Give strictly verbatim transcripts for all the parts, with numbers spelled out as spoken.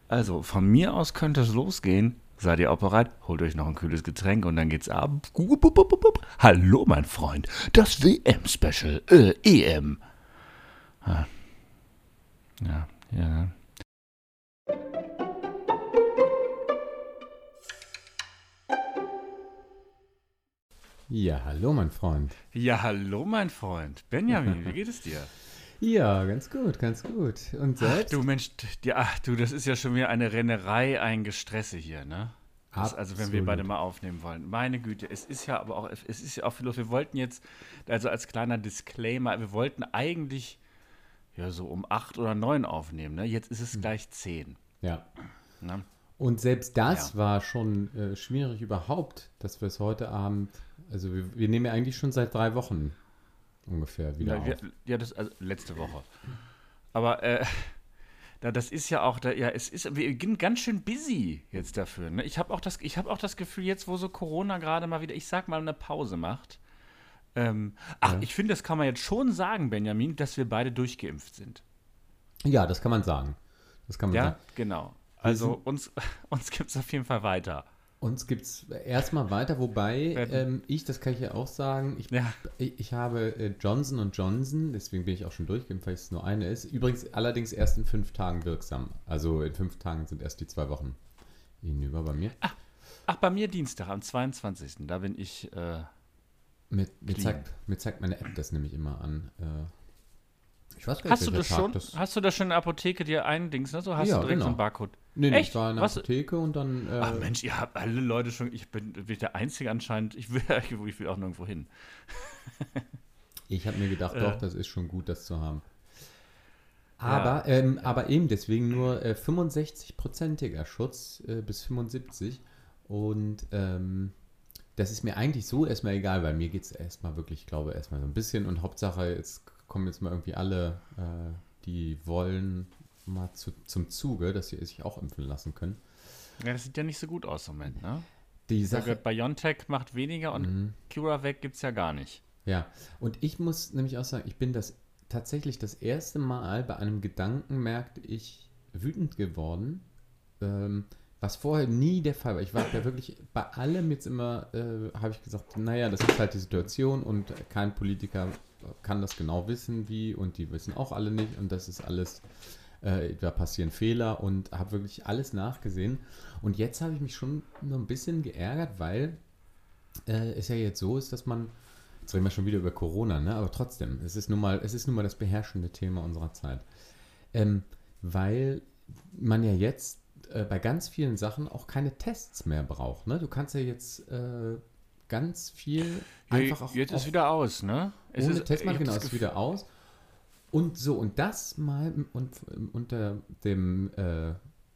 Also, von mir aus könnte es losgehen. Seid ihr auch bereit? Holt euch noch ein kühles Getränk und dann geht's ab. Hallo, mein Freund. Das W M-Special. Äh, E M. Ah, ja, ja. Ja, hallo mein Freund. Ja, hallo, mein Freund. Benjamin, wie geht es dir? Ja, ganz gut, ganz gut. Und Ach du selbst? Mensch, ja, ach du, das ist ja schon wieder eine Rennerei, ein Gestresse hier, ne? Das, also wenn wir beide Absolut. mal aufnehmen wollen. Meine Güte, es ist ja aber auch, es ist ja auch viel los. Wir wollten jetzt, also als kleiner Disclaimer, wir wollten eigentlich ja so um acht oder neun aufnehmen, ne? Jetzt ist es Hm. gleich zehn, Ja. ne? Und selbst Ja. das war schon äh, schwierig überhaupt, dass wir es heute Abend, also wir, wir nehmen ja eigentlich schon seit drei Wochen ungefähr wieder Na, wir, auf. ja, das, also letzte Woche. Aber äh, da, das ist ja auch, da, ja, es ist, wir sind ganz schön busy jetzt dafür, ne? Ich habe auch das, ich habe auch das Gefühl, jetzt, wo so Corona gerade mal wieder, ich sag mal, eine Pause macht. Ähm, ach, Ja, ich finde, das kann man jetzt schon sagen, Benjamin, dass wir beide durchgeimpft sind. ja, das kann man sagen. Das kann man sagen. Ja, genau. Wir Also sind, uns, uns gibt es auf jeden Fall weiter. uns gibt es erstmal weiter, wobei Werden, ähm, ich, das kann ich ja auch sagen, ich, ja, ich, ich habe äh, Johnson und Johnson, deswegen bin ich auch schon durchgeimpft, weil es nur eine ist. Übrigens allerdings erst in fünf Tagen wirksam. Also in fünf Tagen sind erst die zwei Wochen hinüber bei mir. ach, bei mir Dienstag, am zweiundzwanzigsten. Da bin ich äh, Mir, mir, clean. zeigt, mir zeigt meine App das nämlich immer an. Äh, ich weiß gar nicht, Hast du welcher das Tag schon? das. Hast du das schon in der Apotheke dir eindings, ne? So hast du Ja, direkt so einen genau. Barcode. Nee, nee, ich Echt? war in der Was? Apotheke und dann. Ach Äh, Mensch, ihr habt alle Leute schon. Ich bin, bin der Einzige anscheinend. Ich will, ich will auch nirgendwo hin. ich habe mir gedacht, doch, Äh, das ist schon gut, das zu haben. ja, Aber, ähm, ja. aber eben deswegen nur äh, fünfundsechzig-prozentiger Schutz äh, bis fünfundsiebzig. Und ähm, das ist mir eigentlich so erstmal egal, weil mir geht es erstmal wirklich, ich glaube, erstmal so ein bisschen. Und Hauptsache, jetzt kommen jetzt mal irgendwie alle, äh, die wollen, mal zu, zum Zuge, dass sie sich auch impfen lassen können. Ja, das sieht ja nicht so gut aus im Moment, ne? Die Ich habe Sache, gehört, BioNTech macht weniger und mh, CuraVac gibt's ja gar nicht. ja. Und ich muss nämlich auch sagen, ich bin das tatsächlich das erste Mal bei einem Gedanken, merkte ich, wütend geworden, ähm, was vorher nie der Fall war. Ich war ja wirklich bei allem jetzt immer, äh, habe ich gesagt, naja, das ist halt die Situation und kein Politiker kann das genau wissen, wie, und die wissen auch alle nicht und das ist alles, äh, da passieren Fehler und habe wirklich alles nachgesehen. Und jetzt habe ich mich schon noch ein bisschen geärgert, weil äh, es ja jetzt so ist, dass man, jetzt reden wir schon wieder über Corona, ne? Aber trotzdem, es ist nun mal, es ist nun mal das beherrschende Thema unserer Zeit. Ähm, weil man ja jetzt äh, bei ganz vielen Sachen auch keine Tests mehr braucht. Ne? Du kannst ja jetzt äh, ganz viel Ja, einfach auch jetzt ist auf, wieder aus, ne? Es ohne ist, Test ich machen, habe genau, das ist Gefühl. wieder aus. Und so, und das mal und, unter dem äh,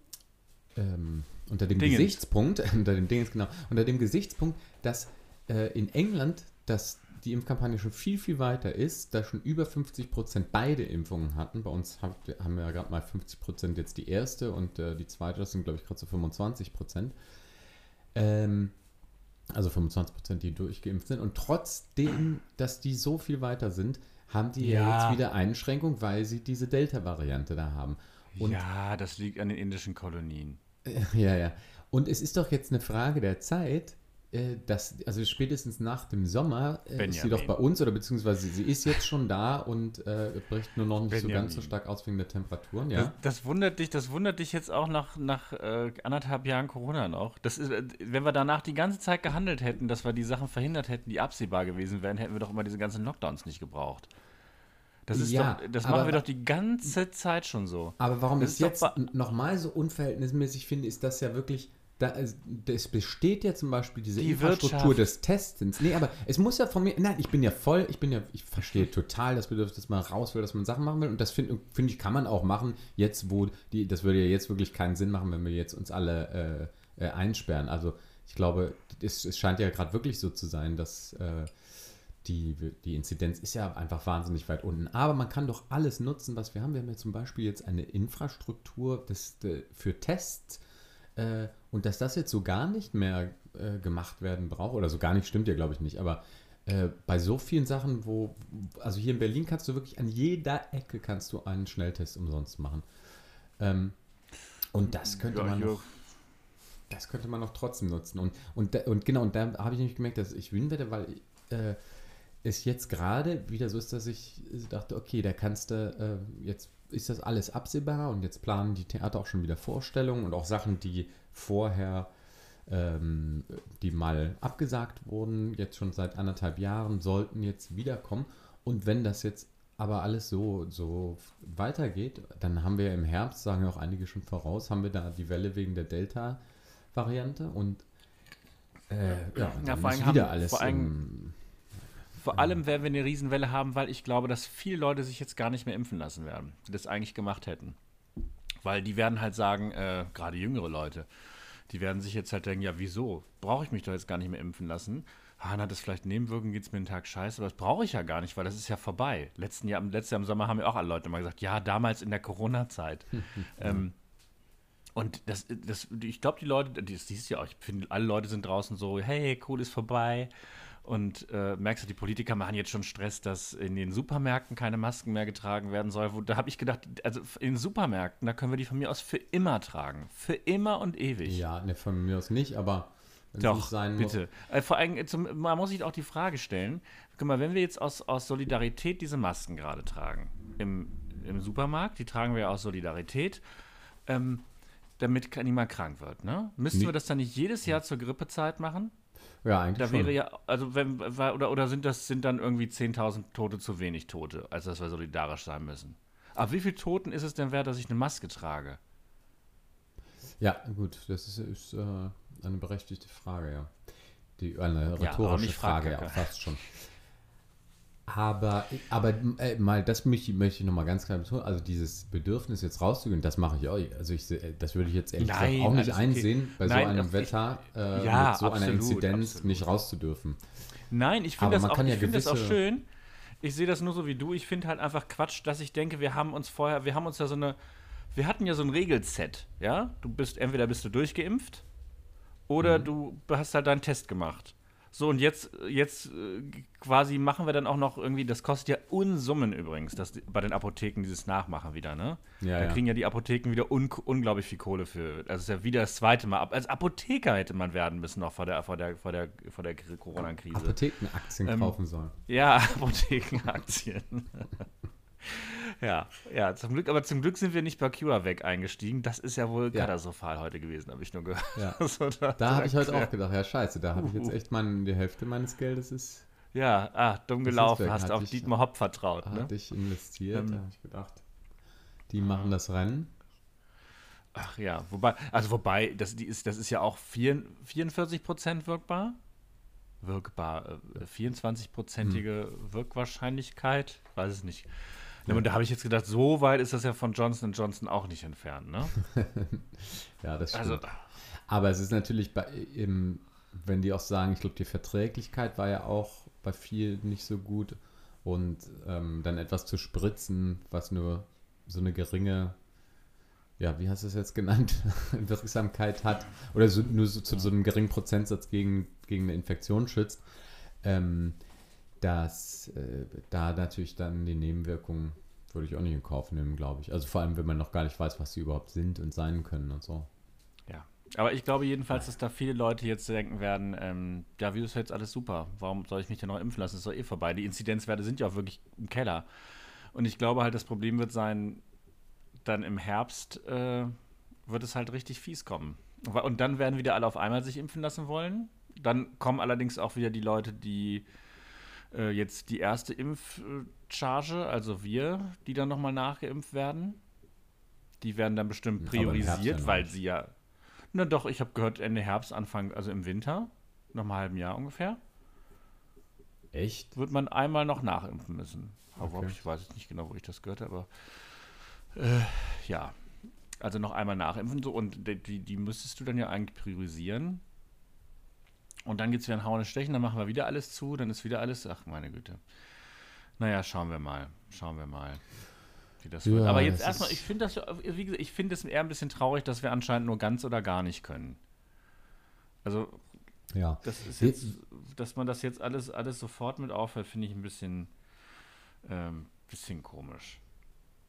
ähm, unter dem Dingens. Gesichtspunkt, unter dem Ding genau, unter dem Gesichtspunkt, dass äh, in England dass die Impfkampagne schon viel, viel weiter ist, da schon über fünfzig Prozent beide Impfungen hatten. Bei uns haben, haben wir ja gerade mal fünfzig Prozent jetzt die erste und äh, die zweite, das sind glaube ich gerade so fünfundzwanzig Prozent. Ähm, also fünfundzwanzig Prozent, die durchgeimpft sind. Und trotzdem, dass die so viel weiter sind, haben die ja jetzt Ja, wieder Einschränkung, weil sie diese Delta-Variante da haben. Und ja, das liegt an den indischen Kolonien. ja, ja. Und es ist doch jetzt eine Frage der Zeit, äh, dass, also spätestens nach dem Sommer äh, ist sie doch bei Benjamin. uns oder beziehungsweise sie ist jetzt schon da und äh, bricht nur noch nicht so ganz so Benjamin. stark aus wegen der Temperaturen, Das, ja. das wundert dich, das wundert dich jetzt auch nach, nach äh, anderthalb Jahren Corona noch. Das ist, äh, wenn wir danach die ganze Zeit gehandelt hätten, dass wir die Sachen verhindert hätten, die absehbar gewesen wären, hätten wir doch immer diese ganzen Lockdowns nicht gebraucht. Das ist doch, Ja, das machen aber, wir doch wa- die ganze Zeit schon so. aber warum ich Das es ist doch jetzt bei, nochmal so unverhältnismäßig finde, ist das ja wirklich, da, es es besteht ja zum Beispiel diese die Infrastruktur Wirtschaft. des Testens. Nee, aber es muss ja von mir, nein, ich bin ja voll, ich bin ja, ich verstehe total das Bedürfnis, dass man raus will, dass man Sachen machen will und das finde find ich, kann man auch machen, jetzt wo, die, das würde ja jetzt wirklich keinen Sinn machen, wenn wir jetzt uns alle äh, äh, einsperren. Also ich glaube, es, es scheint ja gerade wirklich so zu sein, dass äh, die, die Inzidenz ist ja einfach wahnsinnig weit unten. Aber man kann doch alles nutzen, was wir haben. Wir haben ja zum Beispiel jetzt eine Infrastruktur des, de, für Tests äh, und dass das jetzt so gar nicht mehr äh, gemacht werden braucht, oder so gar nicht, stimmt ja glaube ich nicht, aber äh, bei so vielen Sachen, wo, also hier in Berlin kannst du wirklich an jeder Ecke kannst du einen Schnelltest umsonst machen. Ähm, Und das könnte Ja, man hier- noch, das könnte man noch trotzdem nutzen. Und, und, da- und genau, und da habe ich nämlich gemerkt, dass ich wühlen werde, weil äh, es jetzt gerade wieder so ist, dass ich dachte, okay, da kannst du, äh, jetzt ist das alles absehbar und jetzt planen die Theater auch schon wieder Vorstellungen und auch Sachen, die vorher, ähm, die mal abgesagt wurden, jetzt schon seit anderthalb Jahren, sollten jetzt wiederkommen. Und wenn das jetzt aber alles so, so weitergeht, dann haben wir im Herbst, sagen ja auch einige schon voraus, haben wir da die Welle wegen der Delta-Variante und äh, ja, und Ja, dann vor ist allem wieder haben- alles vor allem- im, Vor allem werden wir eine Riesenwelle haben, weil ich glaube, dass viele Leute sich jetzt gar nicht mehr impfen lassen werden, die das eigentlich gemacht hätten. Weil die werden halt sagen, äh, gerade jüngere Leute, die werden sich jetzt halt denken, ja, wieso? Brauche ich mich doch jetzt gar nicht mehr impfen lassen? Ah, dann hat es vielleicht Nebenwirkungen, geht es mir einen Tag scheiße, aber das brauche ich ja gar nicht, weil das ist ja vorbei. Letzten Jahr, letztes Jahr im Sommer haben ja auch alle Leute mal gesagt, ja, damals in der Corona-Zeit. ähm, und das, das, ich glaube, die Leute, das siehst du ja auch, ich finde, alle Leute sind draußen so, hey, cool, ist vorbei. Und äh, merkst du, die Politiker machen jetzt schon Stress, dass in den Supermärkten keine Masken mehr getragen werden soll. Wo, da habe ich gedacht, also in den Supermärkten, da können wir die von mir aus für immer tragen. Für immer und ewig. ja, ne, von mir aus nicht, aber wenn es Doch, nicht sein bitte. Äh, vor allem, äh, zum, man muss sich auch die Frage stellen, guck mal, wenn wir jetzt aus, aus Solidarität diese Masken gerade tragen, im, im Supermarkt, die tragen wir ja aus Solidarität, ähm, damit kein- niemand krank wird, ne? Müssten Nee. wir das dann nicht jedes Jahr zur Grippezeit machen? muss. Ja, eigentlich Da schon. wäre ja, also wenn, weil- oder, oder sind das sind dann irgendwie zehntausend Tote zu wenig Tote, als dass wir solidarisch sein müssen? Aber wie viele Toten ist es denn wert, dass ich eine Maske trage? Ja, gut, das ist, ist äh, eine berechtigte Frage, ja. Die, eine Ja, auch rhetorische nicht Frage, ja, Fragkacke. fast schon. Aber, aber äh, mal, das möchte ich, möchte ich nochmal ganz klar betonen, also dieses Bedürfnis jetzt rauszugehen, das mache ich auch. Also ich, seh- das würde ich jetzt ehrlich Nein, gesagt auch nicht alles okay. einsehen, bei Nein, so einem ich- Wetter äh, Ja, mit so einer absolut, Inzidenz absolut. nicht rauszudürfen. Nein, ich Aber finde das, man auch, kann ja ich find das auch gewisse- schön. Ich sehe das nur so wie du. Ich finde halt einfach Quatsch, dass ich denke, wir haben uns vorher, wir haben uns ja so eine, wir hatten ja so ein Regelset, ja? Du bist, entweder bist du durchgeimpft oder Mhm. du hast halt deinen Test gemacht. So, und jetzt, jetzt äh, quasi machen wir dann auch noch irgendwie, das kostet ja Unsummen übrigens, das, bei den Apotheken dieses Nachmachen wieder, ne? Ja, da ja. kriegen ja die Apotheken wieder un unglaublich viel Kohle für. Also es ist ja wieder das zweite Mal. Als Apotheker hätte man werden müssen noch vor der, vor der, vor der, vor der Corona-Krise. Apothekenaktien Ähm, kaufen sollen. Ja, Apothekenaktien. ja, ja, zum Glück, aber zum Glück sind wir nicht bei CureVac eingestiegen. Das ist ja wohl Ja. katastrophal heute gewesen, habe ich nur gehört. Ja. So, da Da habe ich heute direkt, auch gedacht, ja scheiße, da habe ich jetzt Uhu. echt mal die Hälfte meines Geldes ist, Ja, ah, dumm Das ist gelaufen, weg, hast hatte auf ich- Dietmar Hopp vertraut, ne? hatte ich investiert. Ähm, Da habe ich gedacht, die machen das Rennen. Ach ja, wobei, also wobei, das, die ist, das ist ja auch vier, vierundvierzig Prozent wirkbar. Wirkbar, äh, vierundzwanzig-prozentige Wirkwahrscheinlichkeit, weiß es nicht. Ja. Und da habe ich jetzt gedacht, so weit ist das ja von Johnson und Johnson auch nicht entfernt, ne? Ja, das stimmt. Also, Aber es ist natürlich, bei, im, wenn die auch sagen, ich glaube, die Verträglichkeit war ja auch bei vielen nicht so gut. Und ähm, dann etwas zu spritzen, was nur so eine geringe, ja, wie hast du es jetzt genannt, Wirksamkeit hat, oder so, nur so, zu so einem geringen Prozentsatz gegen, gegen eine Infektion schützt, ähm, dass äh, da natürlich dann die Nebenwirkungen würde ich auch nicht in Kauf nehmen, glaube ich. Also vor allem, wenn man noch gar nicht weiß, was sie überhaupt sind und sein können und so. ja. Aber ich glaube jedenfalls, dass da viele Leute jetzt denken werden, ähm, ja, wie ist jetzt alles super? Warum soll ich mich denn noch impfen lassen? Ist doch eh vorbei. Die Inzidenzwerte sind ja auch wirklich im Keller. Und ich glaube halt, das Problem wird sein, dann im Herbst äh, wird es halt richtig fies kommen. Und dann werden wieder alle auf einmal sich impfen lassen wollen. Dann kommen allerdings auch wieder die Leute, die äh, jetzt die erste Impfcharge, also wir, die dann nochmal nachgeimpft werden. Die werden dann bestimmt Aber im Herbst priorisiert, ja weil nicht. sie ja. Na doch, ich habe gehört, Ende Herbst, Anfang, also im Winter, noch mal einem halben Jahr ungefähr, Echt? wird man einmal noch nachimpfen müssen. Aber Okay. ich weiß jetzt nicht genau, wo ich das gehört habe, aber äh, ja. Also noch einmal nachimpfen so und die, die, die müsstest du dann ja eigentlich priorisieren. Und dann gibt es wieder ein Hauen und Stechen, dann machen wir wieder alles zu, dann ist wieder alles, ach meine Güte. Naja, schauen wir mal, schauen wir mal, wie das Ja, wird. Aber jetzt das erstmal, ist- ich finde das, wie gesagt, ich finde es eher ein bisschen traurig, dass wir anscheinend nur ganz oder gar nicht können. Also Ja. das ist jetzt, dass man das jetzt alles, alles sofort mit aufhört, finde ich ein bisschen, ähm, bisschen komisch.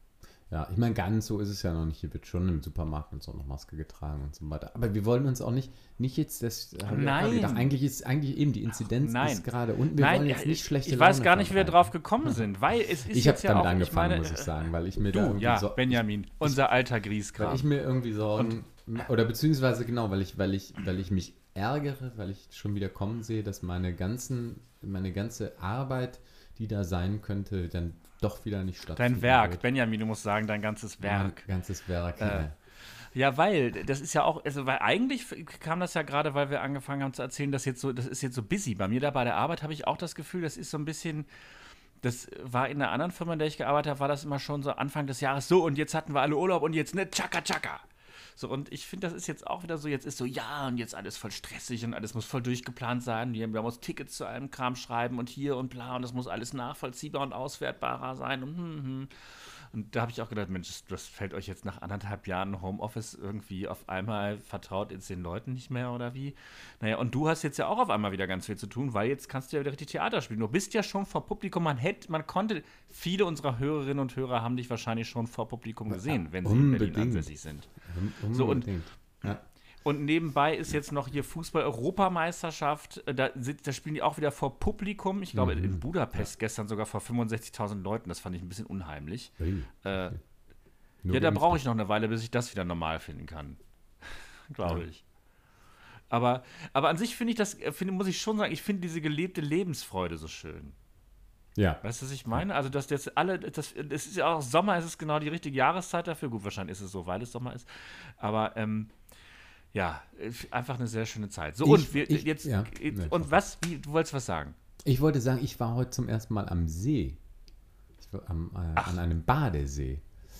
Ja, ich meine, ganz so ist es ja noch nicht. Hier wird schon im Supermarkt und so noch Maske getragen und so weiter. Aber wir wollen uns auch nicht, nicht jetzt, das habe ich auch gerade Nein. gedacht, eigentlich ist eigentlich eben die Inzidenz Nein. ist gerade unten. Wir Nein, wollen jetzt nicht ich, schlechte ich weiß Laune gar nicht, wie wir verbreiten. drauf gekommen sind, weil es ist Ich habe jetzt ja damit auch, angefangen, ich meine, muss ich sagen, weil ich mir da du, irgendwie ja, so, Benjamin, unser alter weil Grieskram. ich mir irgendwie Sorgen, oder beziehungsweise genau, weil ich, weil ich, weil ich mich ärgere, weil ich schon wieder kommen sehe, dass meine ganzen, meine ganze Arbeit, die da sein könnte, dann doch wieder nicht stattfindet. Dein Werk, Benjamin, du musst sagen, dein ganzes Werk. Mein ganzes Werk, Äh, ja. Ja, weil, das ist ja auch, also, weil eigentlich kam das ja gerade, weil wir angefangen haben zu erzählen, dass jetzt so, das ist jetzt so busy. Bei mir da bei der Arbeit habe ich auch das Gefühl, das ist so ein bisschen, das war in einer anderen Firma, in der ich gearbeitet habe, war das immer schon so Anfang des Jahres so und jetzt hatten wir alle Urlaub und jetzt ne, tschakka, tschakka. So, und ich finde, das ist jetzt auch wieder so, jetzt ist so, ja, und jetzt alles voll stressig und alles muss voll durchgeplant sein. Wir haben uns Tickets zu allem Kram schreiben und hier und bla und das muss alles nachvollziehbar und auswertbarer sein und hm, hm. Und da habe ich auch gedacht, Mensch, das, das fällt euch jetzt nach anderthalb Jahren Homeoffice irgendwie auf einmal vertraut jetzt den Leuten nicht mehr oder wie? Naja, und du hast jetzt ja auch auf einmal wieder ganz viel zu tun, weil jetzt kannst du ja wieder richtig Theater spielen. Du bist ja schon vor Publikum, man hätte, man konnte, viele unserer Hörerinnen und Hörer haben dich wahrscheinlich schon vor Publikum gesehen, wenn sie in Berlin ansässig sind. Un- So, und- unbedingt. Ja. Und nebenbei ist jetzt noch hier Fußball-Europameisterschaft. Da, sit- da spielen die auch wieder vor Publikum. Ich glaube, Mhm. in Budapest gestern sogar vor fünfundsechzigtausend Leuten. Das fand ich ein bisschen unheimlich. Ui, Äh, okay. Nur ja, da geimpft. brauche ich noch eine Weile, bis ich das wieder normal finden kann. Glaube Ja. ich. Aber, aber an sich finde ich das, äh, finde, muss ich schon sagen, ich finde diese gelebte Lebensfreude so schön. Ja. Weißt du, was ich meine? Also, dass jetzt alle, das, das ist ja auch Sommer, es ist genau die richtige Jahreszeit dafür. Gut, wahrscheinlich ist es so, weil es Sommer ist. Aber, ähm, ja, einfach eine sehr schöne Zeit. So, Ich- und wir ich- jetzt, ja. äh, Nee, und was, wie, du wolltest was sagen? Ich wollte sagen, ich war heute zum ersten Mal am See. Ich war am, äh, an einem Badesee.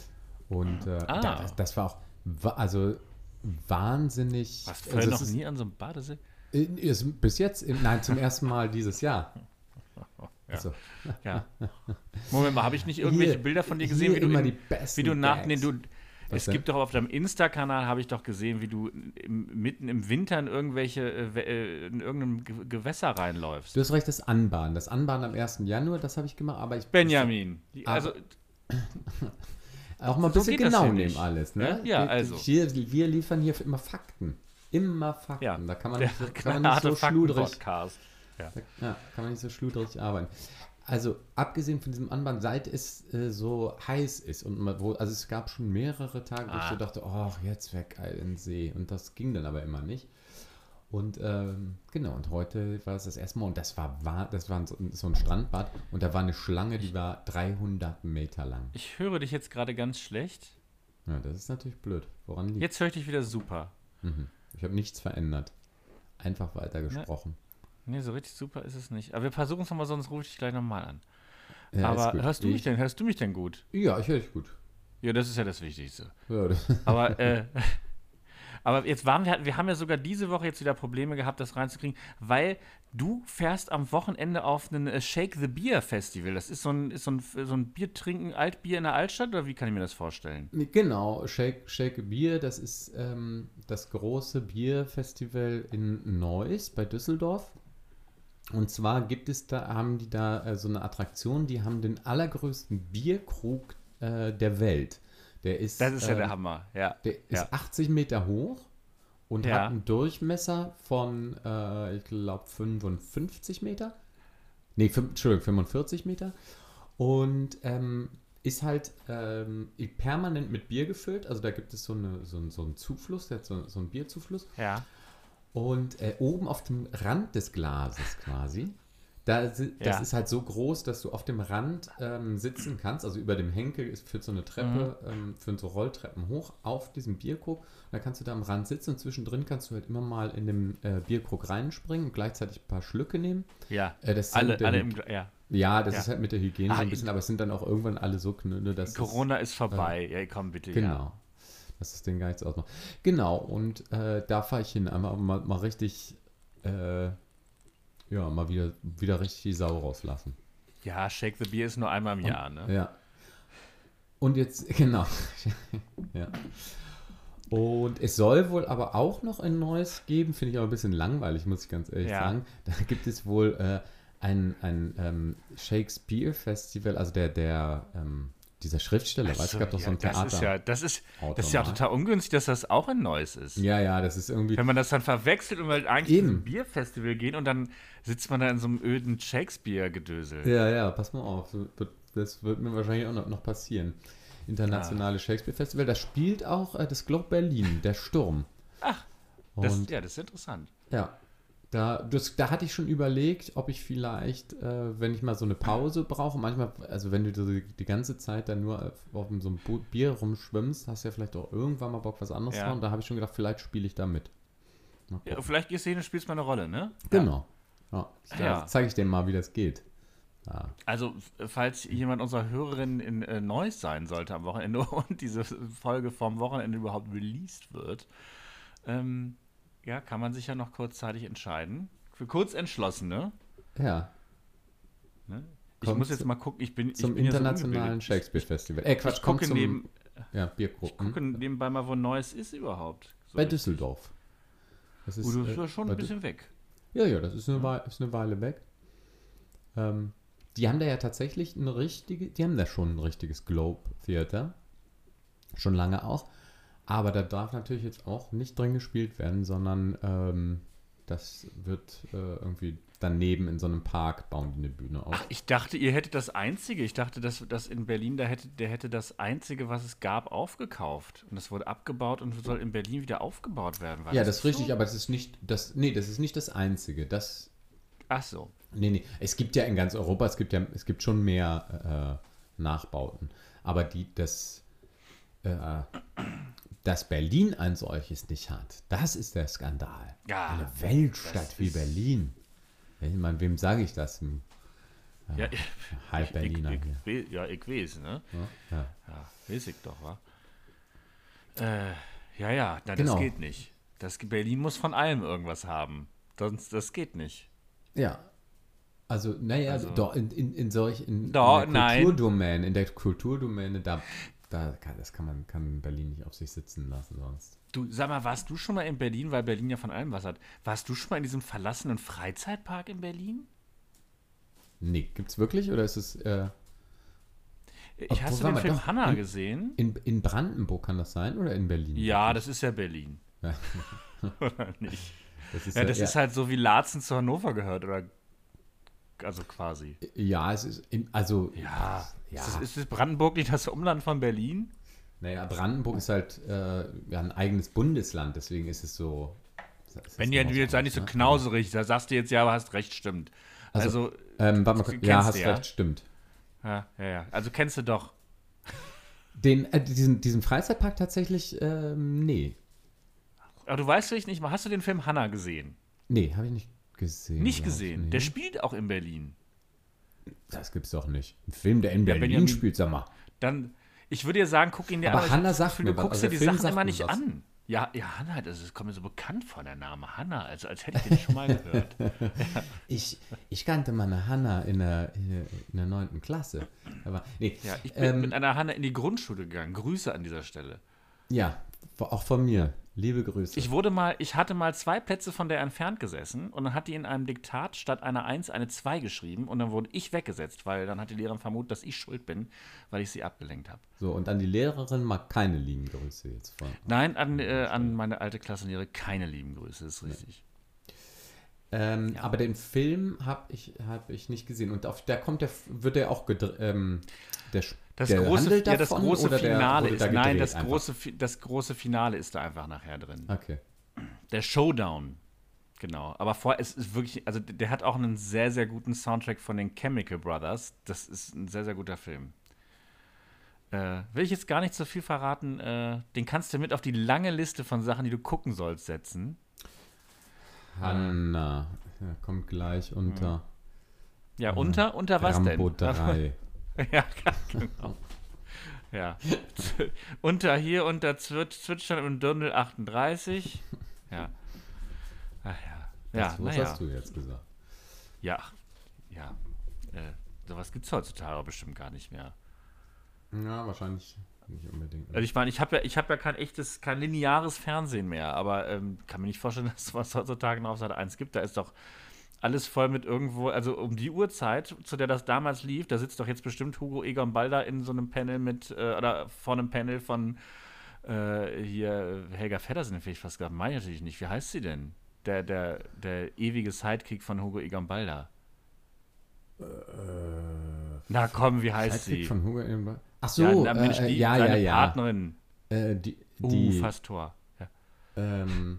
Und äh, Ah. da, das, das war auch, wa- also wahnsinnig. Warst du also vorher es noch ist- nie an so einem Badesee? äh, ist bis jetzt, im- nein, zum ersten Mal dieses Jahr. Ja. Also, Ja. Moment mal, habe ich nicht irgendwelche Hier- Bilder von dir gesehen, hier wie du, immer in, die besten wie du nach, Gags. nee, du, Was es denn? gibt doch auf deinem Insta-Kanal, habe ich doch gesehen, wie du im, mitten im Winter in irgendwelche, äh, we- äh, in irgendeinem Ge- Gewässer reinläufst. Du hast recht, das Anbahnen. Das Anbahnen am ersten Januar, das habe ich gemacht, aber ich. Benjamin, die, Aber- also, Auch mal ein So bisschen geht das genau ja nehmen nicht. alles, ne? Ja, ja, Wir- also. Hier, wir liefern hier immer Fakten. Immer Fakten. ja, Da kann man der nicht, so- kann man knallharte nicht so schludrig. Fakten-Podcast. Ja. Ja, kann man nicht so schludrig arbeiten. Also, abgesehen von diesem Anbahn, seit es äh, so heiß ist und man, wo, also es gab schon mehrere Tage, wo ich Ah. so dachte, oh, jetzt wäre geil in den See. Und das ging dann aber immer nicht. Und ähm, genau, und heute war es das erste Mal und das war, war das war so, so ein Strandbad und da war eine Schlange, die war dreihundert Meter lang. Ich höre dich jetzt gerade ganz schlecht. Ja, das ist natürlich blöd. Woran liegt? Jetzt höre ich dich wieder super. Mhm. Ich habe nichts verändert. Einfach weiter gesprochen. Nee, so richtig super ist es nicht. Aber wir versuchen es nochmal, sonst rufe ich dich gleich nochmal an. Ja, ist Aber gut. hörst du mich Ich- denn, hörst du mich denn gut? Ja, ich höre dich gut. Ja, das ist ja das Wichtigste. Ja, das- Aber, äh, aber jetzt waren wir, wir haben ja sogar diese Woche jetzt wieder Probleme gehabt, das reinzukriegen, weil du fährst am Wochenende auf ein äh, Shake the Beer Festival. Das ist so ein, ist so ein, so ein Bier trinken, Altbier in der Altstadt, oder wie kann ich mir das vorstellen? Nee, genau, Shake, Shake a Bier, das ist ähm, das große Bierfestival in Neuss bei Düsseldorf. Und zwar gibt es da, haben die da äh, so eine Attraktion, die haben den allergrößten Bierkrug äh, der Welt. Der ist, Das ist ja ähm, der Hammer, ja. Der ist Ja. achtzig Meter hoch und Ja. hat einen Durchmesser von, äh, ich glaube, fünfundfünfzig Meter. Nee, fün- Entschuldigung, fünfundvierzig Meter. Und ähm, ist halt ähm, permanent mit Bier gefüllt. Also da gibt es so, eine, so, einen- so einen Zufluss, der hat so, so einen Bierzufluss. Ja. Und äh, oben auf dem Rand des Glases quasi, da, si- das Ja. ist halt so groß, dass du auf dem Rand ähm, sitzen kannst. Also über dem Henkel ist, führt so eine Treppe, Mhm. ähm, führen so Rolltreppen hoch auf diesem Bierkrug. Und da kannst du da am Rand sitzen und zwischendrin kannst du halt immer mal in den äh, Bierkrug reinspringen und gleichzeitig ein paar Schlücke nehmen. Ja. Äh, das ist Alle, mit der alle Hy- im, Gla- ja. Ja, das Ja. ist halt mit der Hygiene Ah, so ein bisschen, aber es sind dann auch irgendwann alle so knülle, dass Corona ist vorbei. Ja, komm bitte, es, genau, ja. dass das Ding gar nichts ausmacht. Genau, und äh, da fahre ich hin, einmal mal, mal richtig, äh, ja, mal wieder, wieder richtig die Sau rauslassen. Ja, Shake the Beer ist nur einmal im Jahr, ne? Ja. Und jetzt, genau. ja. Und es soll wohl aber auch noch ein neues geben, finde ich aber ein bisschen langweilig, muss ich ganz ehrlich Ja. sagen. Da gibt es wohl äh, ein, ein ähm, Shakespeare-Festival, also der, der, ähm, dieser Schriftsteller, weißt du, So, es gab doch ja, so ein das Theater. ist ja, das ist, das ist ja auch Automat. total ungünstig, dass das auch ein neues ist. Ja, ja, das ist irgendwie. Wenn man das dann verwechselt und will eigentlich Eben. zu einem Bierfestival gehen und dann sitzt man da in so einem öden Shakespeare-Gedösel. Ja, ja, pass mal auf. so wird- Das wird mir wahrscheinlich auch noch, noch passieren. Internationale Shakespeare Festival, das spielt auch äh, das Globe Berlin, der Sturm. Ach, das, Und ja, das ist interessant. ja, da, das, da hatte ich schon überlegt, ob ich vielleicht, äh, wenn ich mal so eine Pause brauche, manchmal, also wenn du die, die ganze Zeit dann nur auf, auf so einem Bu- Bier rumschwimmst, hast du ja vielleicht auch irgendwann mal Bock, was anderes Ja. zu machen. Da habe ich schon gedacht, vielleicht spiele ich da mit. Mal Ja, gucken. vielleicht gehst du hin und spielst mal eine Rolle, ne? Genau. Ja, da Ja. zeige ich dir mal, wie das geht. Ja. Also, f- falls jemand unserer Hörerinnen in äh, Neuss sein sollte am Wochenende und diese Folge vom Wochenende überhaupt released wird, ähm, ja, kann man sich ja noch kurzzeitig entscheiden. Für Kurzentschlossene. ja. Ne? Ich Kommt muss jetzt zu- mal gucken, ich bin, ich Zum bin ja so internationalen ungebildet. Shakespeare Festival. Äh, Quatsch, Ich kommt gucke zum neben, ja, ich Biergruppen. gucke nebenbei mal, wo Neuss ist überhaupt. So Bei richtig. Düsseldorf. Das ist, Oh, das ist äh, ja schon bei ein bisschen weg. Ja, ja, das ist eine, Weile, ist eine Weile weg. Ähm, die haben da ja tatsächlich ein richtiges, die haben da schon ein richtiges Globe Theater. Schon lange auch. Aber da darf natürlich jetzt auch nicht drin gespielt werden, sondern ähm, das wird äh, irgendwie daneben in so einem Park bauen die eine Bühne auf. Ach, ich dachte, ihr hättet das Einzige. Ich dachte, dass das in Berlin, da hätte, der hätte das Einzige, was es gab, aufgekauft. Und das wurde abgebaut und soll in Berlin wieder aufgebaut werden. War Ja, das ist richtig, so? aber das ist nicht das, nee, das ist nicht das Einzige. Das, Ach so. nee, nee, es gibt ja in ganz Europa, es gibt ja, es gibt schon mehr äh, Nachbauten. Aber die, das, äh, dass Berlin ein solches nicht hat, das ist der Skandal. Ja, Eine Weltstadt das wie ist- Berlin. Ich meine, wem sage ich das? Hm, Ja, Halb Berliner ich, hier. ich, ja, ich weiß, ne? Ja, ja. Ja, weiß ich doch, wa? Äh, ja, ja, na, Genau. das geht nicht. Das, Berlin muss von allem irgendwas haben. Sonst, das geht nicht. Ja. Also, naja, Also- doch, in, in, in solch, in, Doch, in der nein. Kulturdomäne, in der Kulturdomäne, da, da kann, das kann man, kann Berlin nicht auf sich sitzen lassen sonst. Du, sag mal, warst du schon mal in Berlin, weil Berlin ja von allem was hat? Warst du schon mal in diesem verlassenen Freizeitpark in Berlin? Nee, gibt's wirklich oder ist es, äh, Ich Obwohl, hast du warte den mal, Film doch, Hannah in- gesehen? in, in Brandenburg kann das sein oder in Berlin? Ja, das ist ja Berlin. Ja. Oder nicht? Das ist Ja, das ja, ist halt so, wie Laatzen zu Hannover gehört, oder? Also quasi. ja, es ist, in, also, Ja. ja. Ist, das, ist das Brandenburg nicht das Umland von Berlin? naja, Brandenburg ist halt äh, ja, ein eigenes Bundesland, deswegen ist es so. ist es Wenn noch ja, was du jetzt sei anderes, nicht so ne? knauserig, da sagst du jetzt ja, aber hast recht, stimmt. Also, Also, Ähm, warte mal, Du kurz. ja, kennst hast die, ja? recht, stimmt. ja, ja, ja. Also kennst du doch. Den, äh, diesen, diesen Freizeitpark tatsächlich, ähm, nee. Aber du weißt vielleicht nicht mal, hast du den Film Hannah gesehen? Nee, habe ich nicht gesehen. Nicht glaub ich, gesehen. nee. Der spielt auch in Berlin. Das gibt's doch nicht. Ein Film, der in Ja, Berlin Benjamin- spielt, sag mal. Dann, ich würde dir sagen, guck ihn dir Aber an. Ich Hannah hab das sagt Gefühl, mir du was. guckst Also dir die der Film Sachen sagt immer mir nicht was. an. Ja, ja, Hannah, das ist, kommt mir so bekannt vor, der Name Hannah, also als hätte ich den schon mal gehört. Ich, ich kannte meine Hannah in der, in der neunten Klasse. Aber, nee, Ja, ich bin ähm, mit einer Hannah in die Grundschule gegangen. Grüße an dieser Stelle. ja, auch von mir. Liebe Grüße. Ich wurde mal, ich hatte mal zwei Plätze von der entfernt gesessen und dann hat die in einem Diktat statt einer eins eine zwei geschrieben und dann wurde ich weggesetzt, weil dann hat die Lehrerin vermutet, dass ich schuld bin, weil ich sie abgelenkt habe. so, und an die Lehrerin mal keine lieben Grüße jetzt von. Nein, an, äh, an meine alte Klassenlehrerin keine lieben Grüße, ist richtig. Ähm, Ja. Aber den Film habe ich, hab ich nicht gesehen. Und auf, da kommt der, wird der auch gedreht. Ähm, der, Sch- Das der große, handelt ja, das davon große oder der Finale wurde ist, da nein, gedreht das einfach? große, Fi- das große Finale ist da einfach nachher drin. Okay. Der Showdown. Genau. Aber vorher ist es wirklich, also der hat auch einen sehr, sehr guten Soundtrack von den Chemical Brothers. Das ist ein sehr, sehr guter Film. Äh, will ich jetzt gar nicht so viel verraten. Äh, den kannst du mit auf die lange Liste von Sachen, die du gucken sollst, setzen. Hanna. Ja, kommt gleich unter Ja, unter, unter was denn? Rambo drei. Ja, genau. Ja. unter hier, unter Zwit Zwitschern und Dirndl achtunddreißig. Ja. Ach ja. Ja, Das, was naja. hast du jetzt gesagt? Ja, ja. Äh, sowas gibt es heutzutage auch bestimmt gar nicht mehr. Ja, wahrscheinlich nicht unbedingt. Also ich meine, ich habe ja, ich hab ja kein echtes, kein lineares Fernsehen mehr, aber ähm, kann mir nicht vorstellen, dass es was heutzutage noch auf Seite eins gibt. Da ist doch alles voll mit irgendwo, also um die Uhrzeit, zu der das damals lief, da sitzt doch jetzt bestimmt Hugo Egon Balder in so einem Panel mit, äh, oder vor einem Panel von äh, hier Helga Feddersen, hätte ich fast gesagt, meine ich natürlich nicht. Wie heißt sie denn? Der, der, der ewige Sidekick von Hugo Egon Balder. Äh, Na komm, wie heißt Sidekick sie? von Hugo Egon Balder. Ach so, ja, na, Mensch, äh, die, ja, seine ja, ja. Partnerin. Äh, die, Uh, die fast Tor. Ja. ähm,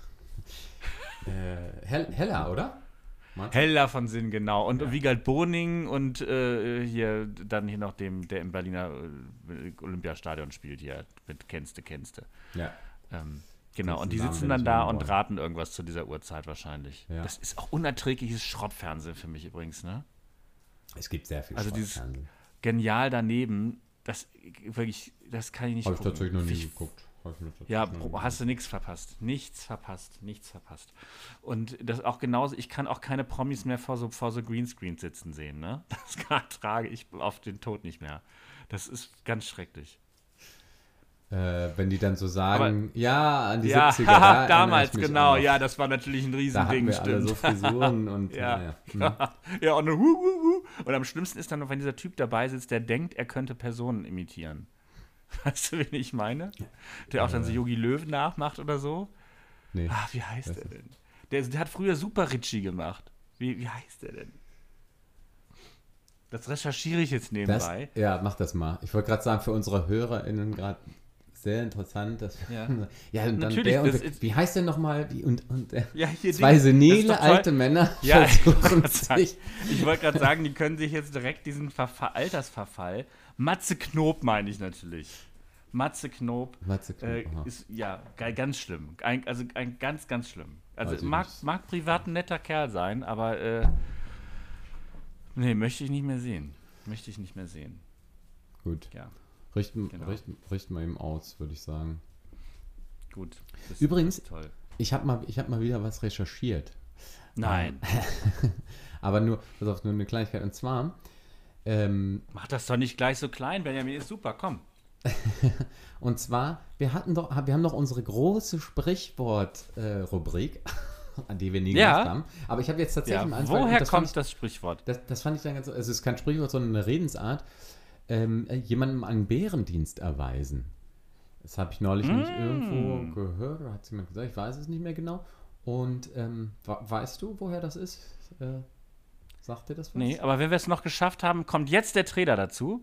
äh, Hel Hella, oder? Meinst du? Hella von Sinn, genau. Und Ja. Wiegald Boning und äh, hier dann hier noch dem, der im Berliner äh, Olympiastadion spielt, hier mit Kennste, Kennste. Ja. Ähm, genau, Diesen und die Namen sitzen bin dann ich da mir und geworden. raten irgendwas zu dieser Uhrzeit wahrscheinlich. Ja. Das ist auch unerträgliches Schrottfernsehen für mich übrigens, ne? Es gibt sehr viel Also dieses Schrottfernsehen. Genial daneben, das wirklich, das kann ich nicht Habe ich gucken. tatsächlich noch nie Ich- geguckt. Hab ich mir tatsächlich Ja, noch nie Bro, geguckt. hast du nichts verpasst. Nichts verpasst. Nichts verpasst. Und das auch genauso, ich kann auch keine Promis mehr vor so, vor so Greenscreens sitzen sehen, ne? Das trage ich auf den Tod nicht mehr. Das ist ganz schrecklich. Äh, wenn die dann so sagen, ja, an die Ja, siebziger, da erinnere damals, ich mich genau. auch noch. Ja, das war natürlich ein Da hatten Riesending, wir alle stimmt. so Frisuren und Ja. naja. Hm. Ja, ja, und dann, hu, hu, hu. Und am schlimmsten ist dann noch, wenn dieser Typ dabei sitzt, der denkt, er könnte Personen imitieren. Weißt du, wen ich meine? Der auch dann so Yogi Löw nachmacht oder so. Nee. Ach, wie heißt Weiß der nicht. denn? Der, der hat früher Super Ritchie gemacht. Wie, wie heißt der denn? Das recherchiere ich jetzt Das, nebenbei. ja, mach das mal. Ich wollte gerade sagen, für unsere HörerInnen gerade sehr interessant. Dass Ja. ja, und dann Natürlich, der und das der, ist- wie heißt der nochmal? Wie, und, und der, Ja, hier zwei Ding- das ist senile doch toll. alte Männer Ja, ich wollte versuchen gerade sagen, sich. ich wollte gerade sagen, die können sich jetzt direkt diesen Verfall, Altersverfall. Matze Knob meine ich natürlich. Matze Knob Matze Knob, äh, aha. ist ja ge- ganz schlimm. Ein, also ein ganz, ganz schlimm. Also Weiß ich mag, nicht. mag privat ein netter Kerl sein, aber äh, nee, möchte ich nicht mehr sehen. Möchte ich nicht mehr sehen. Gut. Ja, Richten, Genau. richten, richten wir ihm aus, würde ich sagen. gut. Das Übrigens- ist toll. Ich habe mal, ich hab mal wieder was recherchiert. Nein, Aber nur, pass auf, nur eine Kleinigkeit. Und zwar, ähm, mach das doch nicht gleich so klein, Benjamin ist super, komm. und zwar, wir hatten doch, wir haben doch unsere große Sprichwort-Rubrik, an die wir nie Ja. gemacht haben. Aber ich habe jetzt tatsächlich Ja, mal Anfang, und woher das fand kommt das Sprichwort? Ich, das, das fand ich dann ganz, es ist kein Sprichwort, sondern eine Redensart, ähm, äh, jemandem einen Bärendienst erweisen. Das habe ich neulich nämlich Mm. irgendwo gehört, oder hat es jemand gesagt, ich weiß es nicht mehr genau. Und ähm, wa- weißt du, woher das ist? Äh, sagt dir das was? Nee, aber wenn wir es noch geschafft haben, kommt jetzt der Trainer dazu.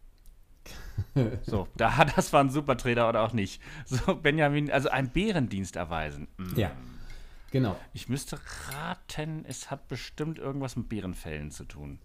So, da, das war ein super Trainer oder auch nicht. So, Benjamin, also einen Bärendienst erweisen. Hm. Ja, genau. Ich müsste raten, es hat bestimmt irgendwas mit Bärenfällen zu tun.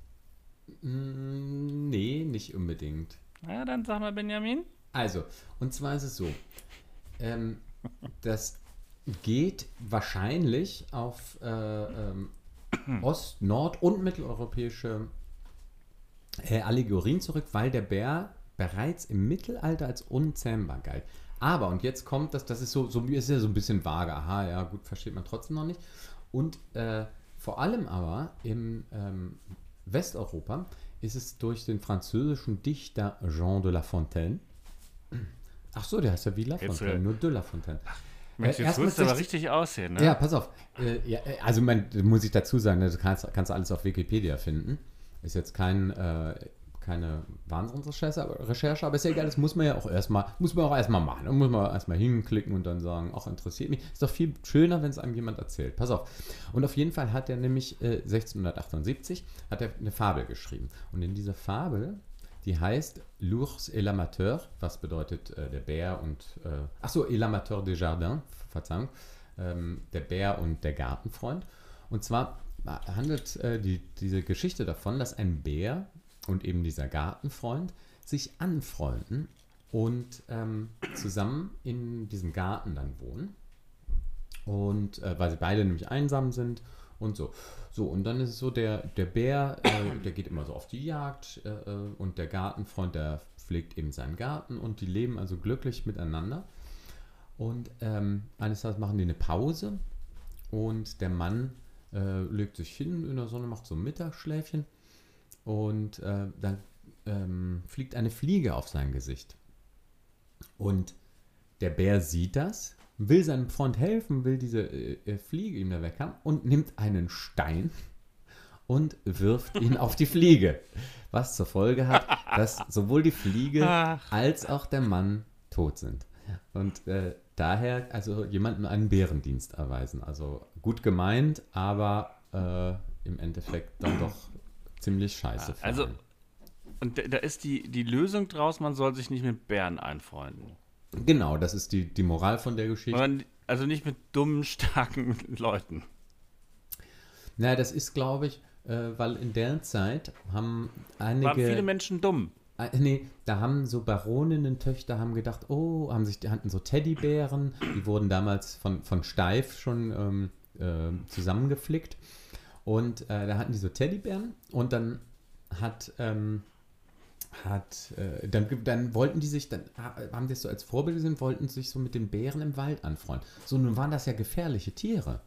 Mm, nee, nicht unbedingt. Na, dann sag mal, Benjamin. Also, und zwar ist es so, ähm, das geht wahrscheinlich auf äh, ähm, ost-, nord- und mitteleuropäische äh, Allegorien zurück, weil der Bär bereits im Mittelalter als unzähmbar galt. Aber, und jetzt kommt das, das ist so, so ist ja so ein bisschen vage, aha, ja gut, versteht man trotzdem noch nicht. Und äh, vor allem aber im ähm, Westeuropa ist es durch den französischen Dichter Jean de La Fontaine. Ach so, der heißt ja wie La Jetzt, Fontaine, äh, nur de La Fontaine. Mensch, Äh, jetzt erstmal willst du aber sechzig richtig aussehen, ne? Ja, pass auf. Äh, ja, äh, also man, muss ich dazu sagen, ne, du kannst, kannst du alles auf Wikipedia finden. Ist jetzt kein, äh, keine Wahnsinnsrecherche, aber, Recherche, aber ist ja egal, das muss man ja auch erstmal, muss man auch erstmal machen. Da muss man erstmal hinklicken und dann sagen, ach, interessiert mich. Ist doch viel schöner, wenn es einem jemand erzählt. Pass auf. Und auf jeden Fall hat er nämlich äh, sechzehnhundertachtundsiebzig hat er eine Fabel geschrieben. Und in dieser Fabel, die heißt L'ours et l'amateur, was bedeutet äh, der Bär und, äh, ach so, et l'amateur des jardins, Verzeihung, ähm, der Bär und der Gartenfreund. Und zwar handelt äh, die, diese Geschichte davon, dass ein Bär und eben dieser Gartenfreund sich anfreunden und ähm, zusammen in diesem Garten dann wohnen. Und äh, weil sie beide nämlich einsam sind und so. So, und dann ist es so, der, der Bär, äh, der geht immer so auf die Jagd äh, und der Gartenfreund, der pflegt eben seinen Garten und die leben also glücklich miteinander. Und ähm, eines Tages machen die eine Pause und der Mann äh, legt sich hin in der Sonne, macht so ein Mittagsschläfchen und äh, dann ähm, fliegt eine Fliege auf sein Gesicht. Und der Bär sieht das, will seinem Freund helfen, will diese äh, Fliege ihm da weg haben und nimmt einen Stein und wirft ihn auf die Fliege. Was zur Folge hat, dass sowohl die Fliege Ach. als auch der Mann tot sind. Und äh, daher also jemandem einen Bärendienst erweisen. Also gut gemeint, aber äh, im Endeffekt dann doch ziemlich scheiße. für Also, einen. und da da ist die, die Lösung draus, man soll sich nicht mit Bären einfreunden. Genau, das ist die, die Moral von der Geschichte. Man, also nicht mit dummen, starken Leuten. Na, das ist, glaube ich, äh, weil in der Zeit haben Waren viele einige, Menschen dumm. äh, nee, da haben so Baroninnen-Töchter haben gedacht, oh, haben sich, die hatten so Teddybären, die wurden damals von, von Steif schon ähm, äh, zusammengeflickt und äh, da hatten die so Teddybären und dann hat, ähm, hat, äh, dann, dann wollten die sich, dann ha- haben die es so als Vorbild gesehen, wollten sich so mit den Bären im Wald anfreunden. So, nun waren das ja gefährliche Tiere.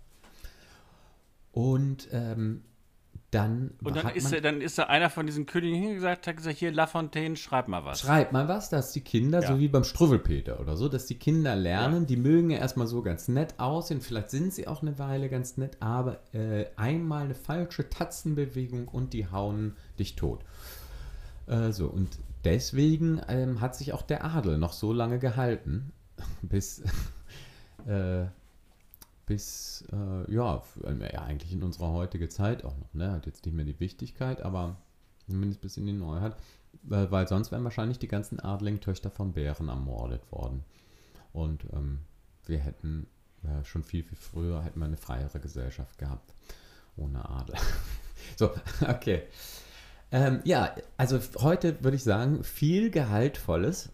Und ähm, dann Und dann hat ist, man, er- dann ist da einer von diesen Königen hingesagt, hat gesagt, hier, Lafontaine, schreib mal was. schreib mal was, dass die Kinder, Ja. so wie beim Struwwelpeter oder so, dass die Kinder lernen, Ja. die mögen ja erstmal so ganz nett aussehen, vielleicht sind sie auch eine Weile ganz nett, aber äh, einmal eine falsche Tatzenbewegung und die hauen dich tot. Äh, so, und deswegen ähm, hat sich auch der Adel noch so lange gehalten, bis, äh, bis, äh, ja, f- äh, ja, eigentlich in unserer heutigen Zeit auch noch, ne? Hat jetzt nicht mehr die Wichtigkeit, aber zumindest bis in die Neuheit, äh, weil sonst wären wahrscheinlich die ganzen adligen Töchter von Bären ermordet worden. Und ähm, wir hätten äh, schon viel, viel früher hätten wir eine freiere Gesellschaft gehabt, ohne Adel. So, okay. Ähm, ja, also heute würde ich sagen, viel Gehaltvolles.